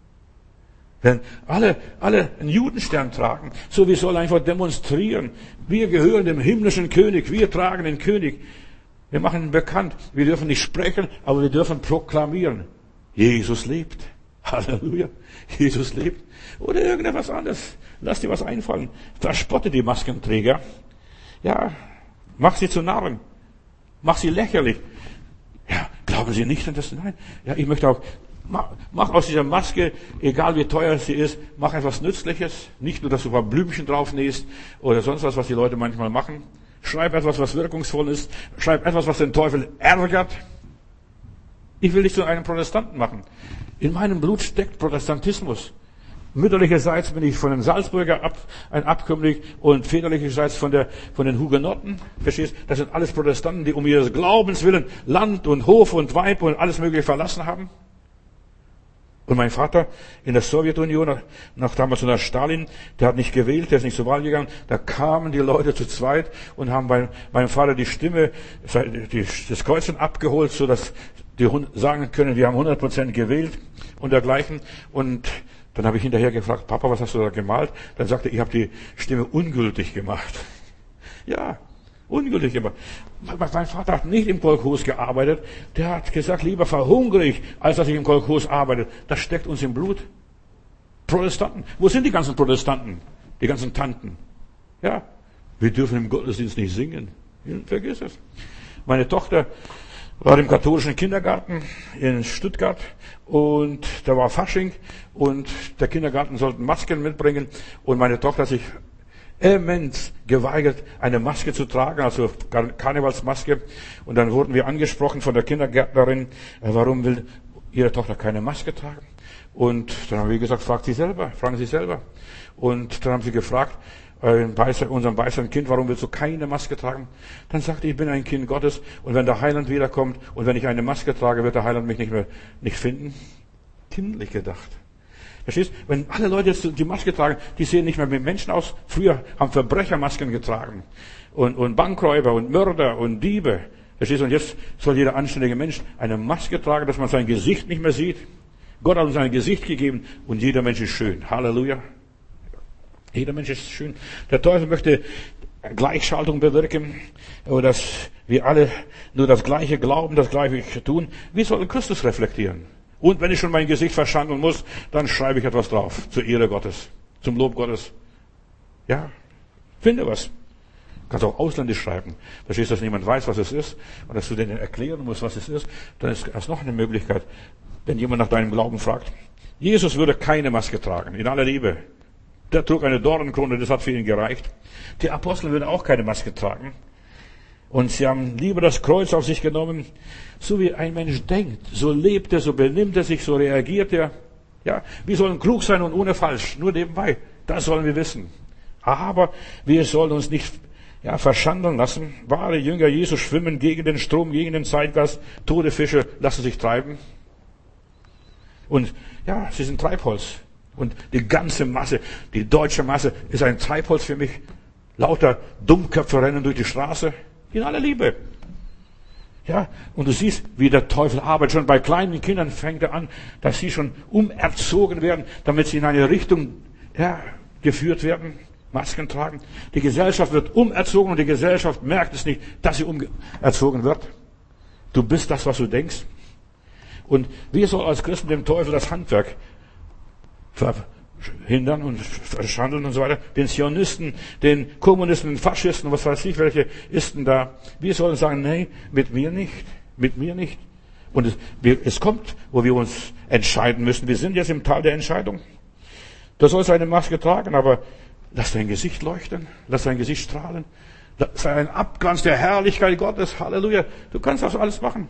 Wenn alle, alle einen Judenstern tragen, so wie soll einfach demonstrieren. Wir gehören dem himmlischen König, wir tragen den König. Wir machen ihn bekannt. Wir dürfen nicht sprechen, aber wir dürfen proklamieren. Jesus lebt. Halleluja. Jesus lebt. Oder irgendetwas anderes. Lass dir was einfallen. Verspotte die Maskenträger. Ja, mach sie zu Narren. Mach sie lächerlich. Ja, glauben Sie nicht an das? Nein. Ja, ich möchte auch, mach, mach aus dieser Maske, egal wie teuer sie ist, mach etwas Nützliches. Nicht nur, dass du ein paar Blümchen drauf nähst oder sonst was, was die Leute manchmal machen. Schreib etwas, was wirkungsvoll ist. Schreib etwas, was den Teufel ärgert. Ich will dich zu einem Protestanten machen. In meinem Blut steckt Protestantismus. Mütterlicherseits bin ich von den Salzburger ab, ein Abkömmling und väterlicherseits von der, von den Hugenotten. Verstehst? Das sind alles Protestanten, die um ihres Glaubens willen Land und Hof und Weib und alles Mögliche verlassen haben. Und mein Vater in der Sowjetunion, nach damals unter Stalin, der hat nicht gewählt, der ist nicht zur Wahl gegangen. Da kamen die Leute zu zweit und haben bei meinem Vater die Stimme, die, das Kreuzchen abgeholt, so dass die sagen können, wir haben hundert Prozent gewählt und dergleichen. Und dann habe ich hinterher gefragt, Papa, was hast du da gemalt? Dann sagte er, ich habe die Stimme ungültig gemacht. Ja, ungültig gemacht. Mein Vater hat nicht im Kolchos gearbeitet. Der hat gesagt, lieber verhungere ich, als dass ich im Kolchos arbeite. Das steckt uns im Blut. Protestanten. Wo sind die ganzen Protestanten? Die ganzen Tanten? Ja, wir dürfen im Gottesdienst nicht singen. Vergiss es. Meine Tochter war im katholischen Kindergarten in Stuttgart und da war Fasching und der Kindergarten sollte Masken mitbringen und meine Tochter hat sich immens geweigert, eine Maske zu tragen, also Karnevalsmaske. Und dann wurden wir angesprochen von der Kindergärtnerin, warum will ihre Tochter keine Maske tragen? Und dann haben wir gesagt, fragt sie selber, fragen Sie selber. Und dann haben sie gefragt, äh, unserem weißen Kind, warum willst du keine Maske tragen? Dann sagte ich, ich bin ein Kind Gottes und wenn der Heiland wiederkommt und wenn ich eine Maske trage, wird der Heiland mich nicht mehr nicht finden. Kindlich gedacht. Verstehst? Wenn alle Leute jetzt die Maske tragen, die sehen nicht mehr wie Menschen aus. Früher haben Verbrecher Masken getragen. Und, und Bankräuber und Mörder und Diebe. Verstehst? Und jetzt soll jeder anständige Mensch eine Maske tragen, dass man sein Gesicht nicht mehr sieht. Gott hat uns ein Gesicht gegeben und jeder Mensch ist schön. Halleluja. Jeder Mensch ist schön. Der Teufel möchte Gleichschaltung bewirken, dass wir alle nur das Gleiche glauben, das Gleiche tun. Wir sollen Christus reflektieren. Und wenn ich schon mein Gesicht verschandeln muss, dann schreibe ich etwas drauf. Zur Ehre Gottes. Zum Lob Gottes. Ja. Finde was. Du kannst auch ausländisch schreiben. Verstehst du, dass niemand weiß, was es ist? Und dass du denen erklären musst, was es ist? Dann ist das noch eine Möglichkeit. Wenn jemand nach deinem Glauben fragt. Jesus würde keine Maske tragen. In aller Liebe. Der trug eine Dornenkrone, das hat für ihn gereicht. Die Apostel würden auch keine Maske tragen. Und sie haben lieber das Kreuz auf sich genommen. So wie ein Mensch denkt, so lebt er, so benimmt er sich, so reagiert er. Ja, wir sollen klug sein und ohne falsch, nur nebenbei. Das sollen wir wissen. Aber wir sollen uns nicht ja, verschandeln lassen. Wahre Jünger Jesus schwimmen gegen den Strom, gegen den Zeitgeist. Tote Fische lassen sich treiben. Und ja, sie sind Treibholz. Und die ganze Masse, die deutsche Masse, ist ein Treibholz für mich. Lauter Dummköpfe rennen durch die Straße. In aller Liebe. Ja, und du siehst, wie der Teufel arbeitet. Schon bei kleinen Kindern fängt er an, dass sie schon umerzogen werden, damit sie in eine Richtung ja, geführt werden. Masken tragen. Die Gesellschaft wird umerzogen und die Gesellschaft merkt es nicht, dass sie umerzogen wird. Du bist das, was du denkst. Und wir sollen als Christen dem Teufel das Handwerk verhindern und verschandeln und so weiter. Den Zionisten, den Kommunisten, den Faschisten, was weiß ich, welche Isten da. Wir sollen sagen, nee, mit mir nicht, mit mir nicht. Und es, wir, es kommt, wo wir uns entscheiden müssen. Wir sind jetzt im Tal der Entscheidung. Du sollst eine Maske tragen, aber lass dein Gesicht leuchten, lass dein Gesicht strahlen. Sei ein Abglanz der Herrlichkeit Gottes. Halleluja. Du kannst das alles machen.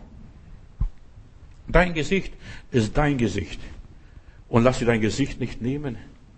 Dein Gesicht ist dein Gesicht. Und lass dir dein Gesicht nicht nehmen.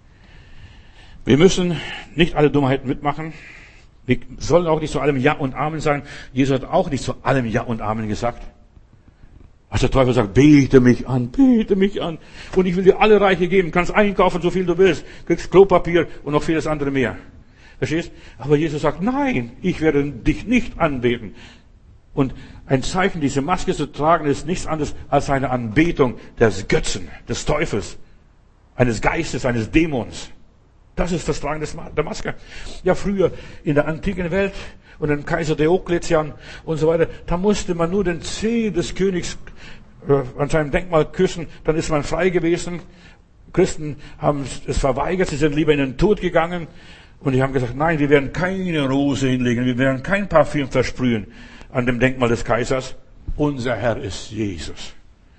Wir müssen nicht alle Dummheiten mitmachen. Wir sollen auch nicht zu allem Ja und Amen sagen. Jesus hat auch nicht zu allem Ja und Amen gesagt. Als der Teufel sagt, bete mich an, bete mich an. Und ich will dir alle Reiche geben. Kannst einkaufen, so viel du willst. Kriegst Klopapier und noch vieles andere mehr. Verstehst? Aber Jesus sagt, nein, ich werde dich nicht anbeten. Und ein Zeichen, diese Maske zu tragen, ist nichts anderes als eine Anbetung des Götzen, des Teufels, eines Geistes, eines Dämons. Das ist das Tragen der Maske. Ja, früher in der antiken Welt und den Kaiser Diokletian und so weiter, da musste man nur den Zeh des Königs äh, an seinem Denkmal küssen, dann ist man frei gewesen. Christen haben es verweigert, sie sind lieber in den Tod gegangen. Und die haben gesagt, nein, wir werden keine Rose hinlegen, wir werden kein Parfüm versprühen an dem Denkmal des Kaisers. Unser Herr ist Jesus.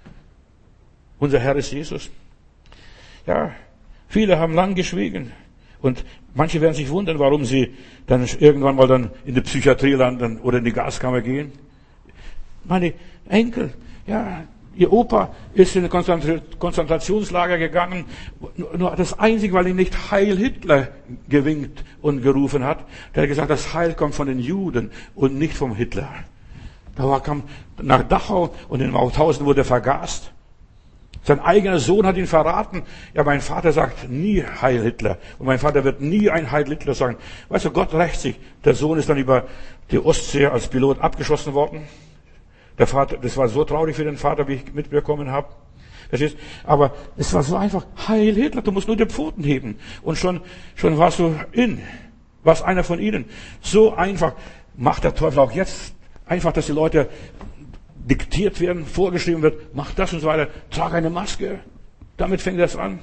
Unser Herr ist Jesus. Ja, viele haben lang geschwiegen. Und manche werden sich wundern, warum sie dann irgendwann mal dann in die Psychiatrie landen oder in die Gaskammer gehen. Meine Enkel, ja, ihr Opa ist in ein Konzentrationslager gegangen. Nur das Einzige, weil ihn nicht Heil Hitler gewinkt und gerufen hat. Der hat gesagt, das Heil kommt von den Juden und nicht vom Hitler. Da war, kam nach Dachau und in Mauthausen wurde er vergast. Sein eigener Sohn hat ihn verraten. Ja, mein Vater sagt nie Heil Hitler. Und mein Vater wird nie ein Heil Hitler sagen. Weißt du, Gott rächt sich. Der Sohn ist dann über die Ostsee als Pilot abgeschossen worden. Der Vater, das war so traurig für den Vater, wie ich mitbekommen habe. Verstehst? Aber es war so einfach. Heil Hitler, du musst nur die Pfoten heben. Und schon, schon warst du in. Warst einer von ihnen. So einfach macht der Teufel auch jetzt. Einfach, dass die Leute diktiert werden, vorgeschrieben wird, mach das und so weiter. Trag eine Maske. Damit fängt das an.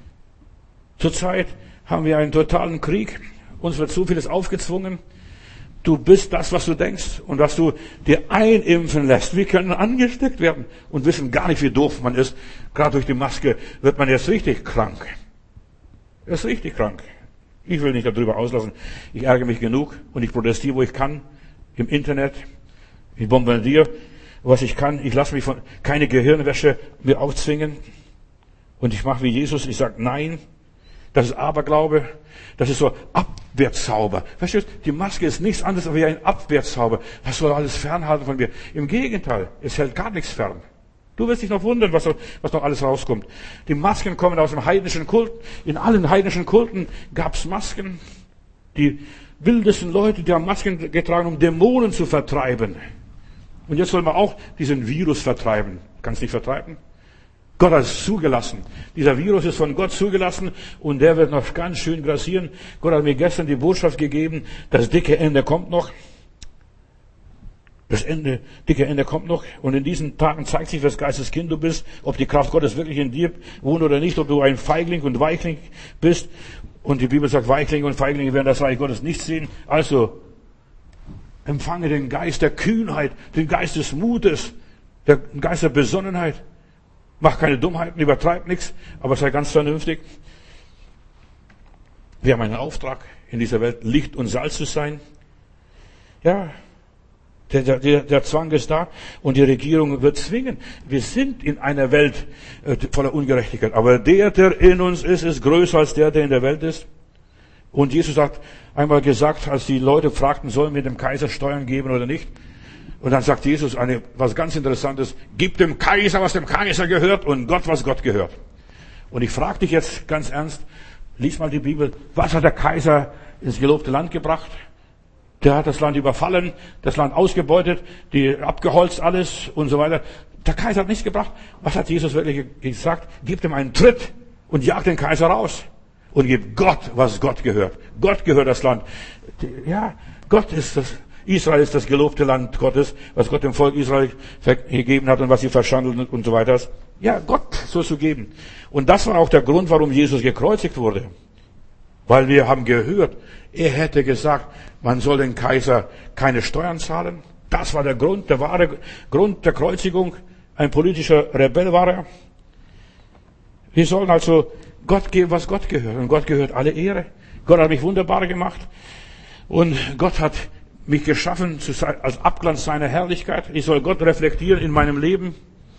Zurzeit haben wir einen totalen Krieg. Uns wird so vieles aufgezwungen. Du bist das, was du denkst und was du dir einimpfen lässt. Wir können angesteckt werden und wissen gar nicht, wie doof man ist. Gerade durch die Maske wird man jetzt richtig krank. Er ist richtig krank. Ich will nicht darüber auslassen. Ich ärgere mich genug und ich protestiere, wo ich kann. Im Internet. Ich bombardiere, was ich kann. Ich lasse mich von keine Gehirnwäsche mir aufzwingen. Und ich mache wie Jesus. Ich sage nein. Das ist Aberglaube. Das ist so Abwehrzauber. Verstehst du? Die Maske ist nichts anderes als ein Abwehrzauber. Das soll alles fernhalten von mir. Im Gegenteil, es hält gar nichts fern. Du wirst dich noch wundern, was, was noch alles rauskommt. Die Masken kommen aus dem heidnischen Kult. In allen heidnischen Kulten gab es Masken. Die wildesten Leute, die haben Masken getragen, um Dämonen zu vertreiben. Und jetzt soll man auch diesen Virus vertreiben. Kannst nicht vertreiben? Gott hat es zugelassen. Dieser Virus ist von Gott zugelassen und der wird noch ganz schön grassieren. Gott hat mir gestern die Botschaft gegeben, das dicke Ende kommt noch. Das Ende, dicke Ende kommt noch. Und in diesen Tagen zeigt sich, wes Geistes Kind du bist, ob die Kraft Gottes wirklich in dir wohnt oder nicht, ob du ein Feigling und Weichling bist. Und die Bibel sagt, Weichlinge und Feiglinge werden das Reich Gottes nicht sehen. Also, empfange den Geist der Kühnheit, den Geist des Mutes, den Geist der Besonnenheit. Mach keine Dummheiten, übertreib nichts, aber sei ganz vernünftig. Wir haben einen Auftrag, in dieser Welt Licht und Salz zu sein. Ja, der, der, der Zwang ist da und die Regierung wird zwingen. Wir sind in einer Welt äh, voller Ungerechtigkeit, aber der, der in uns ist, ist größer als der, der in der Welt ist. Und Jesus hat einmal gesagt, als die Leute fragten, sollen wir dem Kaiser Steuern geben oder nicht? Und dann sagt Jesus eine, was ganz Interessantes, gib dem Kaiser, was dem Kaiser gehört und Gott, was Gott gehört. Und ich frage dich jetzt ganz ernst, lies mal die Bibel, was hat der Kaiser ins gelobte Land gebracht? Der hat das Land überfallen, das Land ausgebeutet, die abgeholzt alles und so weiter. Der Kaiser hat nichts gebracht. Was hat Jesus wirklich gesagt? Gib ihm einen Tritt und jag den Kaiser raus. Und gib Gott, was Gott gehört. Gott gehört das Land. Ja, Gott ist das, Israel ist das gelobte Land Gottes, was Gott dem Volk Israel gegeben hat und was sie verschandelt und so weiter. Ja, Gott soll es so geben. Und das war auch der Grund, warum Jesus gekreuzigt wurde. Weil wir haben gehört, er hätte gesagt, man soll den Kaiser keine Steuern zahlen. Das war der Grund, der wahre Grund der Kreuzigung. Ein politischer Rebell war er. Wir sollen also Gott geben, was Gott gehört. Und Gott gehört alle Ehre. Gott hat mich wunderbar gemacht. Und Gott hat mich geschaffen als Abglanz seiner Herrlichkeit. Ich soll Gott reflektieren in meinem Leben.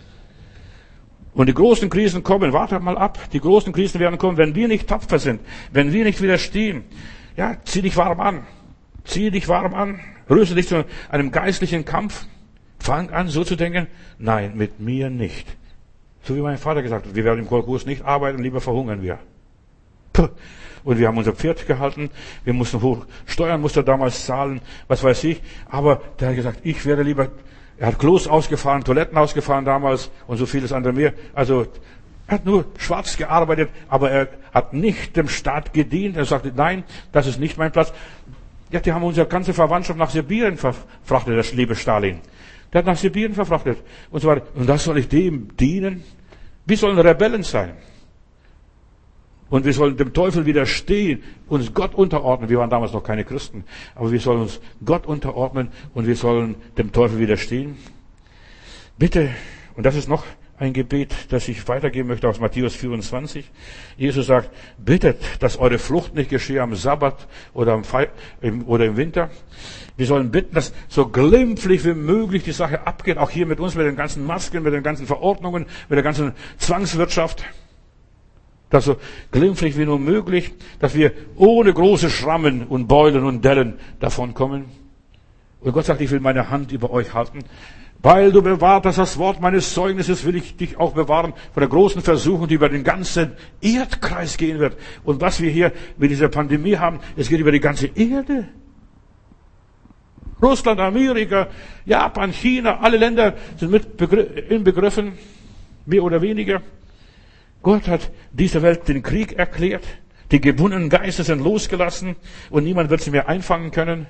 Und die großen Krisen kommen, wartet mal ab. Die großen Krisen werden kommen, wenn wir nicht tapfer sind, wenn wir nicht widerstehen. Ja, zieh dich warm an. Zieh dich warm an. Rüste dich zu einem geistlichen Kampf. Fang an, so zu denken. Nein, mit mir nicht. So wie mein Vater gesagt hat, wir werden im Konkurs nicht arbeiten, lieber verhungern wir. Puh. Und wir haben unser Pferd gehalten. Wir mussten hoch, Steuern musste er damals zahlen, was weiß ich. Aber der hat gesagt, ich werde lieber, er hat Klos ausgefahren, Toiletten ausgefahren damals und so vieles andere mehr. Also, er hat nur schwarz gearbeitet, aber er hat nicht dem Staat gedient. Er sagte, nein, das ist nicht mein Platz. Ja, die haben unsere ganze Verwandtschaft nach Sibirien verfrachtet, das liebe Stalin. Der hat nach Sibirien verfrachtet. Und so weiter. Und das soll ich dem dienen? Wir sollen Rebellen sein. Und wir sollen dem Teufel widerstehen, uns Gott unterordnen. Wir waren damals noch keine Christen, aber wir sollen uns Gott unterordnen und wir sollen dem Teufel widerstehen. Bitte, und das ist noch ein Gebet, das ich weitergeben möchte aus Matthäus vierundzwanzig. Jesus sagt, bittet, dass eure Flucht nicht geschehe am Sabbat oder, am Fe- im, oder im Winter. Wir sollen bitten, dass so glimpflich wie möglich die Sache abgeht, auch hier mit uns, mit den ganzen Masken, mit den ganzen Verordnungen, mit der ganzen Zwangswirtschaft. Dass so glimpflich wie nur möglich, dass wir ohne große Schrammen und Beulen und Dellen davonkommen. Und Gott sagt, ich will meine Hand über euch halten. Weil du bewahrt hast das Wort meines Zeugnisses, will ich dich auch bewahren von der großen Versuchung, die über den ganzen Erdkreis gehen wird. Und was wir hier mit dieser Pandemie haben, es geht über die ganze Erde. Russland, Amerika, Japan, China, alle Länder sind mit inbegriffen, mehr oder weniger. Gott hat dieser Welt den Krieg erklärt. Die gebundenen Geister sind losgelassen und niemand wird sie mehr einfangen können.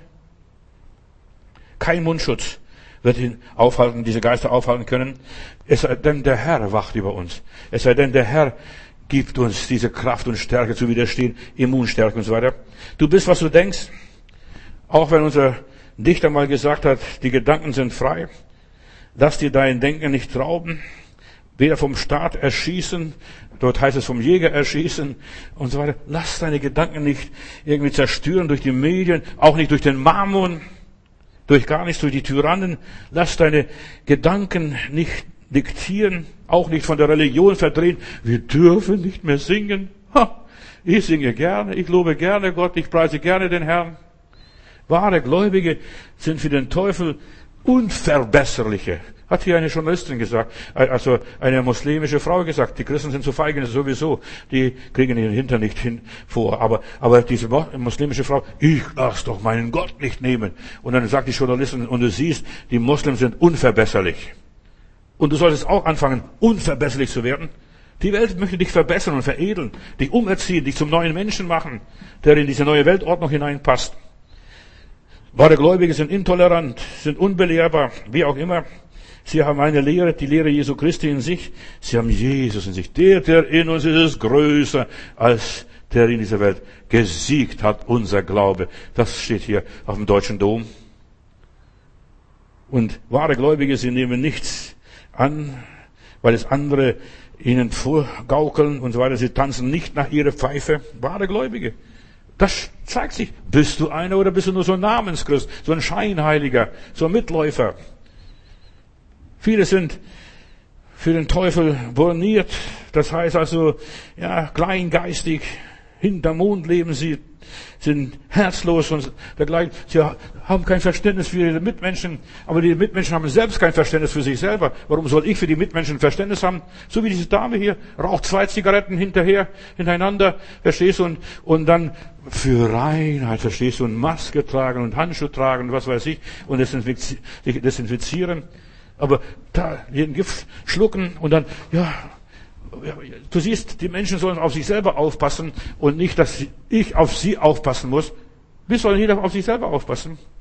Kein Mundschutz wird ihn aufhalten, diese Geister aufhalten können. Es sei denn, der Herr wacht über uns. Es sei denn, der Herr gibt uns diese Kraft und Stärke zu widerstehen, Immunstärke und so weiter. Du bist, was du denkst. Auch wenn unser Dichter mal gesagt hat, die Gedanken sind frei. Lass dir dein Denken nicht rauben. Weder vom Staat erschießen, dort heißt es vom Jäger erschießen und so weiter. Lass deine Gedanken nicht irgendwie zerstören durch die Medien, auch nicht durch den Mammon, durch gar nichts, durch die Tyrannen. Lass deine Gedanken nicht diktieren, auch nicht von der Religion verdrehen. Wir dürfen nicht mehr singen. Ha, ich singe gerne, ich lobe gerne Gott, ich preise gerne den Herrn. Wahre Gläubige sind für den Teufel unverbesserliche. Hat hier eine Journalistin gesagt, also eine muslimische Frau gesagt, die Christen sind zu feige sowieso, die kriegen ihren Hintern nicht hin vor. Aber, aber diese muslimische Frau, ich lass doch meinen Gott nicht nehmen. Und dann sagt die Journalistin, und du siehst, die Muslimen sind unverbesserlich. Und du solltest auch anfangen, unverbesserlich zu werden. Die Welt möchte dich verbessern und veredeln, dich umerziehen, dich zum neuen Menschen machen, der in diese neue Weltordnung hineinpasst. Wahre Gläubige sind intolerant, sind unbelehrbar, wie auch immer. Sie haben eine Lehre, die Lehre Jesu Christi in sich. Sie haben Jesus in sich. Der, der in uns ist, ist größer als der in dieser Welt. Gesiegt hat unser Glaube. Das steht hier auf dem Deutschen Dom. Und wahre Gläubige, sie nehmen nichts an, weil es andere ihnen vorgaukeln und so weiter. Sie tanzen nicht nach ihrer Pfeife. Wahre Gläubige. Das zeigt sich. Bist du einer oder bist du nur so ein Namenschrist, so ein Scheinheiliger, so ein Mitläufer? Viele sind für den Teufel borniert. Das heißt also, ja, kleingeistig, hinterm Mond leben sie, sind herzlos und dergleichen. Sie haben kein Verständnis für ihre Mitmenschen, aber die Mitmenschen haben selbst kein Verständnis für sich selber. Warum soll ich für die Mitmenschen Verständnis haben? So wie diese Dame hier, raucht zwei Zigaretten hinterher, hintereinander, verstehst du, und, und dann für Reinheit, verstehst du, und Maske tragen und Handschuhe tragen und was weiß ich, und desinfizieren. Aber da jeden Gift schlucken und dann, ja, du siehst, die Menschen sollen auf sich selber aufpassen und nicht, dass ich auf sie aufpassen muss. Wir sollen jeder auf sich selber aufpassen.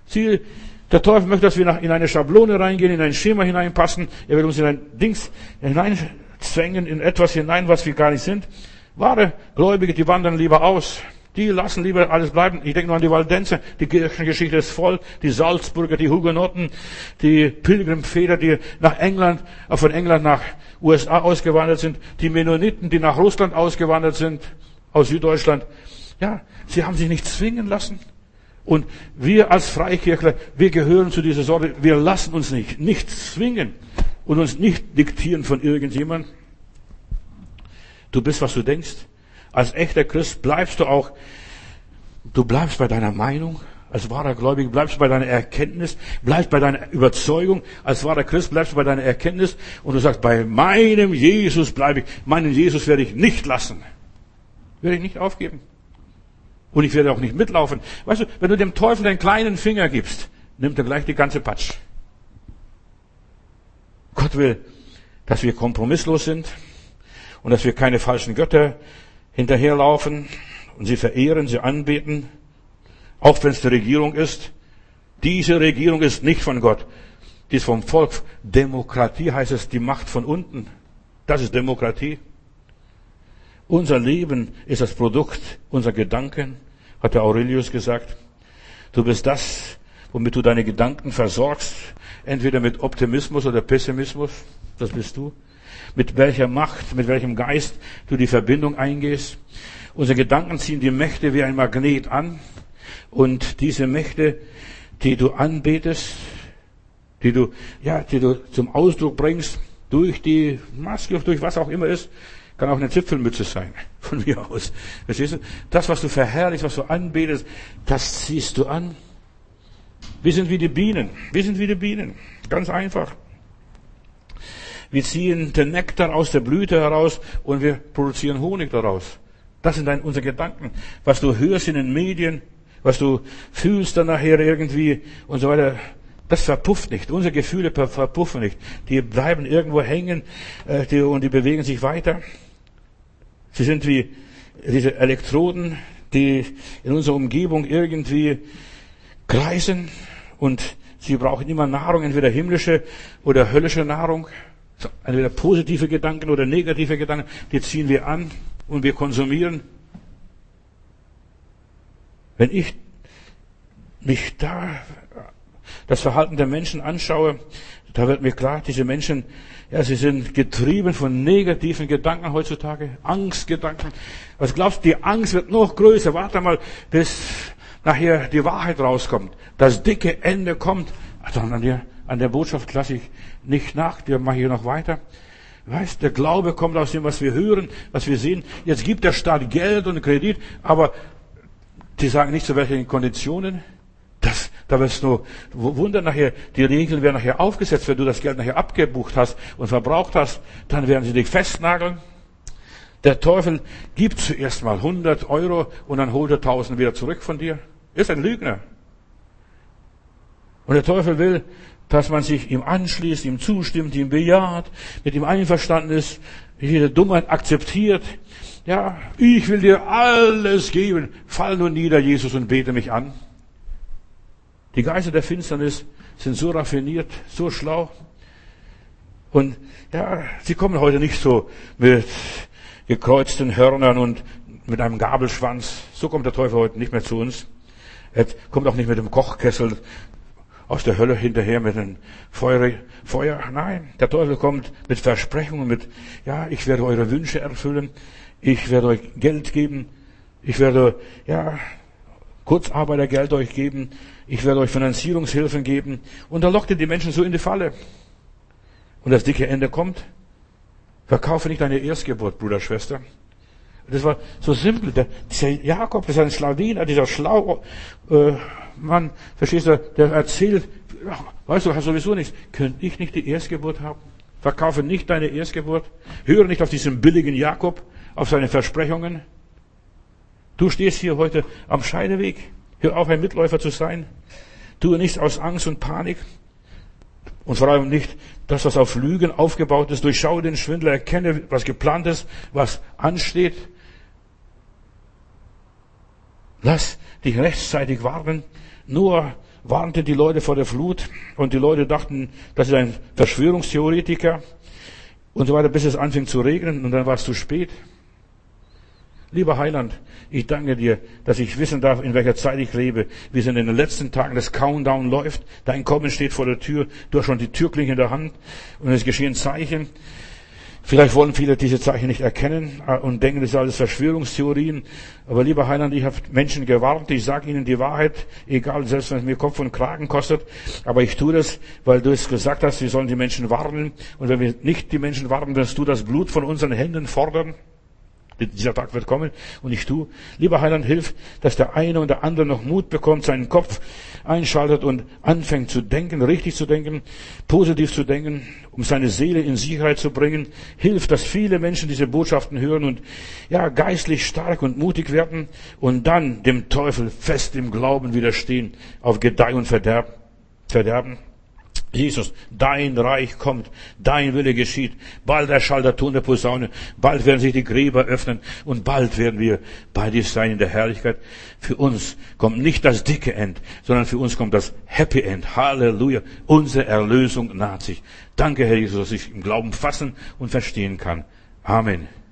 Sie, der Teufel möchte, dass wir nach, in eine Schablone reingehen, in ein Schema hineinpassen. Er will uns in ein Dings hineinzwängen, in etwas hinein, was wir gar nicht sind. Wahre Gläubige, die wandern lieber aus. Die lassen lieber alles bleiben. Ich denke nur an die Waldenser. Die Kirchengeschichte ist voll. Die Salzburger, die Hugenotten, die Pilgrimväter, die nach England, äh, von England nach U S A ausgewandert sind. Die Mennoniten, die nach Russland ausgewandert sind, aus Süddeutschland. Ja, sie haben sich nicht zwingen lassen. Und wir als Freikirchler, wir gehören zu dieser Sorte. Wir lassen uns nicht, nicht zwingen und uns nicht diktieren von irgendjemandem. Du bist, was du denkst. Als echter Christ bleibst du auch, du bleibst bei deiner Meinung. Als wahrer Gläubiger bleibst du bei deiner Erkenntnis, bleibst bei deiner Überzeugung. Als wahrer Christ bleibst du bei deiner Erkenntnis und du sagst, bei meinem Jesus bleibe ich. Meinen Jesus werde ich nicht lassen. Werde ich nicht aufgeben. Und ich werde auch nicht mitlaufen. Weißt du, wenn du dem Teufel den kleinen Finger gibst, nimmt er gleich die ganze Patsch. Gott will, dass wir kompromisslos sind und dass wir keine falschen Götter hinterherlaufen und sie verehren, sie anbeten, auch wenn es die Regierung ist. Diese Regierung ist nicht von Gott, die ist vom Volk. Demokratie heißt es, die Macht von unten. Das ist Demokratie. Unser Leben ist das Produkt unserer Gedanken, hat der Aurelius gesagt. Du bist das, womit du deine Gedanken versorgst, entweder mit Optimismus oder Pessimismus, das bist du. Mit welcher Macht, mit welchem Geist du die Verbindung eingehst. Unsere Gedanken ziehen die Mächte wie ein Magnet an. Und diese Mächte, die du anbetest, die du, ja, die du zum Ausdruck bringst, durch die Maske, durch was auch immer ist, kann auch eine Zipfelmütze sein, von mir aus. Verstehst du? Das, was du verherrlichst, was du anbetest, das ziehst du an. Wir sind wie die Bienen. Wir sind wie die Bienen. Ganz einfach. Wir ziehen den Nektar aus der Blüte heraus und wir produzieren Honig daraus. Das sind dann unsere Gedanken. Was du hörst in den Medien, was du fühlst dann nachher irgendwie und so weiter, das verpufft nicht. Unsere Gefühle verpuffen nicht. Die bleiben irgendwo hängen äh, die, und die bewegen sich weiter. Sie sind wie diese Elektroden, die in unserer Umgebung irgendwie kreisen und sie brauchen immer Nahrung, entweder himmlische oder höllische Nahrung. Entweder positive Gedanken oder negative Gedanken, die ziehen wir an und wir konsumieren. Wenn ich mich da das Verhalten der Menschen anschaue, da wird mir klar, diese Menschen, ja, sie sind getrieben von negativen Gedanken heutzutage, Angstgedanken. Was glaubst du, die Angst wird noch größer. Warte mal, bis nachher die Wahrheit rauskommt. Das dicke Ende kommt. Also an der, an der Botschaft lasse ich nicht nach, die mache ich noch weiter. Weißt, der Glaube kommt aus dem, was wir hören, was wir sehen. Jetzt gibt der Staat Geld und Kredit, aber die sagen nicht zu welchen Konditionen. Das, da wirst du wundern nachher, die Regeln werden nachher aufgesetzt, wenn du das Geld nachher abgebucht hast und verbraucht hast, dann werden sie dich festnageln. Der Teufel gibt zuerst mal hundert Euro und dann holt er tausend wieder zurück von dir. Ist ein Lügner. Und der Teufel will, dass man sich ihm anschließt, ihm zustimmt, ihm bejaht, mit ihm einverstanden ist, jede Dummheit akzeptiert. Ja, ich will dir alles geben. Fall nur nieder, Jesus, und bete mich an. Die Geister der Finsternis sind so raffiniert, so schlau. Und ja, sie kommen heute nicht so mit gekreuzten Hörnern und mit einem Gabelschwanz. So kommt der Teufel heute nicht mehr zu uns. Er kommt auch nicht mit dem Kochkessel aus der Hölle hinterher mit einem Feuer, Feuer. Nein, der Teufel kommt mit Versprechungen, mit, ja, ich werde eure Wünsche erfüllen, ich werde euch Geld geben, ich werde, ja, Kurzarbeitergeld euch geben, ich werde euch Finanzierungshilfen geben. Und da lockt er die Menschen so in die Falle. Und das dicke Ende kommt. Verkaufe nicht deine Erstgeburt, Bruder, Schwester. Das war so simpel. Der, dieser Jakob, das ist ein Schlawiner, dieser schlau äh, Mann, verstehst du, der erzählt, ach, weißt du, hast sowieso nichts. Könnte ich nicht die Erstgeburt haben? Verkaufe nicht deine Erstgeburt. Höre nicht auf diesen billigen Jakob, auf seine Versprechungen. Du stehst hier heute am Scheideweg. Hör auf, ein Mitläufer zu sein. Tue nichts aus Angst und Panik. Und vor allem nicht das, was auf Lügen aufgebaut ist. Durchschaue den Schwindel, erkenne, was geplant ist, was ansteht. Lass dich rechtzeitig warnen. Noah warnte die Leute vor der Flut und die Leute dachten, das ist ein Verschwörungstheoretiker und so weiter, bis es anfing zu regnen und dann war es zu spät. Lieber Heiland, ich danke dir, dass ich wissen darf, in welcher Zeit ich lebe. Wir sind in den letzten Tagen, das Countdown läuft, dein Kommen steht vor der Tür, du hast schon die Türklinke in der Hand und es geschehen Zeichen. Vielleicht wollen viele diese Zeichen nicht erkennen und denken, das sind alles Verschwörungstheorien. Aber lieber Heiland, ich habe Menschen gewarnt, ich sage ihnen die Wahrheit, egal, selbst wenn es mir Kopf und Kragen kostet. Aber ich tue das, weil du es gesagt hast, wir sollen die Menschen warnen. Und wenn wir nicht die Menschen warnen, wirst du das Blut von unseren Händen fordern. Dieser Tag wird kommen und ich tue. Lieber Heiland, hilf, dass der eine und der andere noch Mut bekommt, seinen Kopf einschaltet und anfängt zu denken, richtig zu denken, positiv zu denken, um seine Seele in Sicherheit zu bringen. Hilf, dass viele Menschen diese Botschaften hören und ja, geistlich stark und mutig werden und dann dem Teufel fest im Glauben widerstehen, auf Gedeih und Verderb, Verderben. Jesus, dein Reich kommt, dein Wille geschieht. Bald erschallt der Ton der Posaune, bald werden sich die Gräber öffnen und bald werden wir bei dir sein in der Herrlichkeit. Für uns kommt nicht das dicke End, sondern für uns kommt das Happy End. Halleluja, unsere Erlösung naht sich. Danke, Herr Jesus, dass ich im Glauben fassen und verstehen kann. Amen.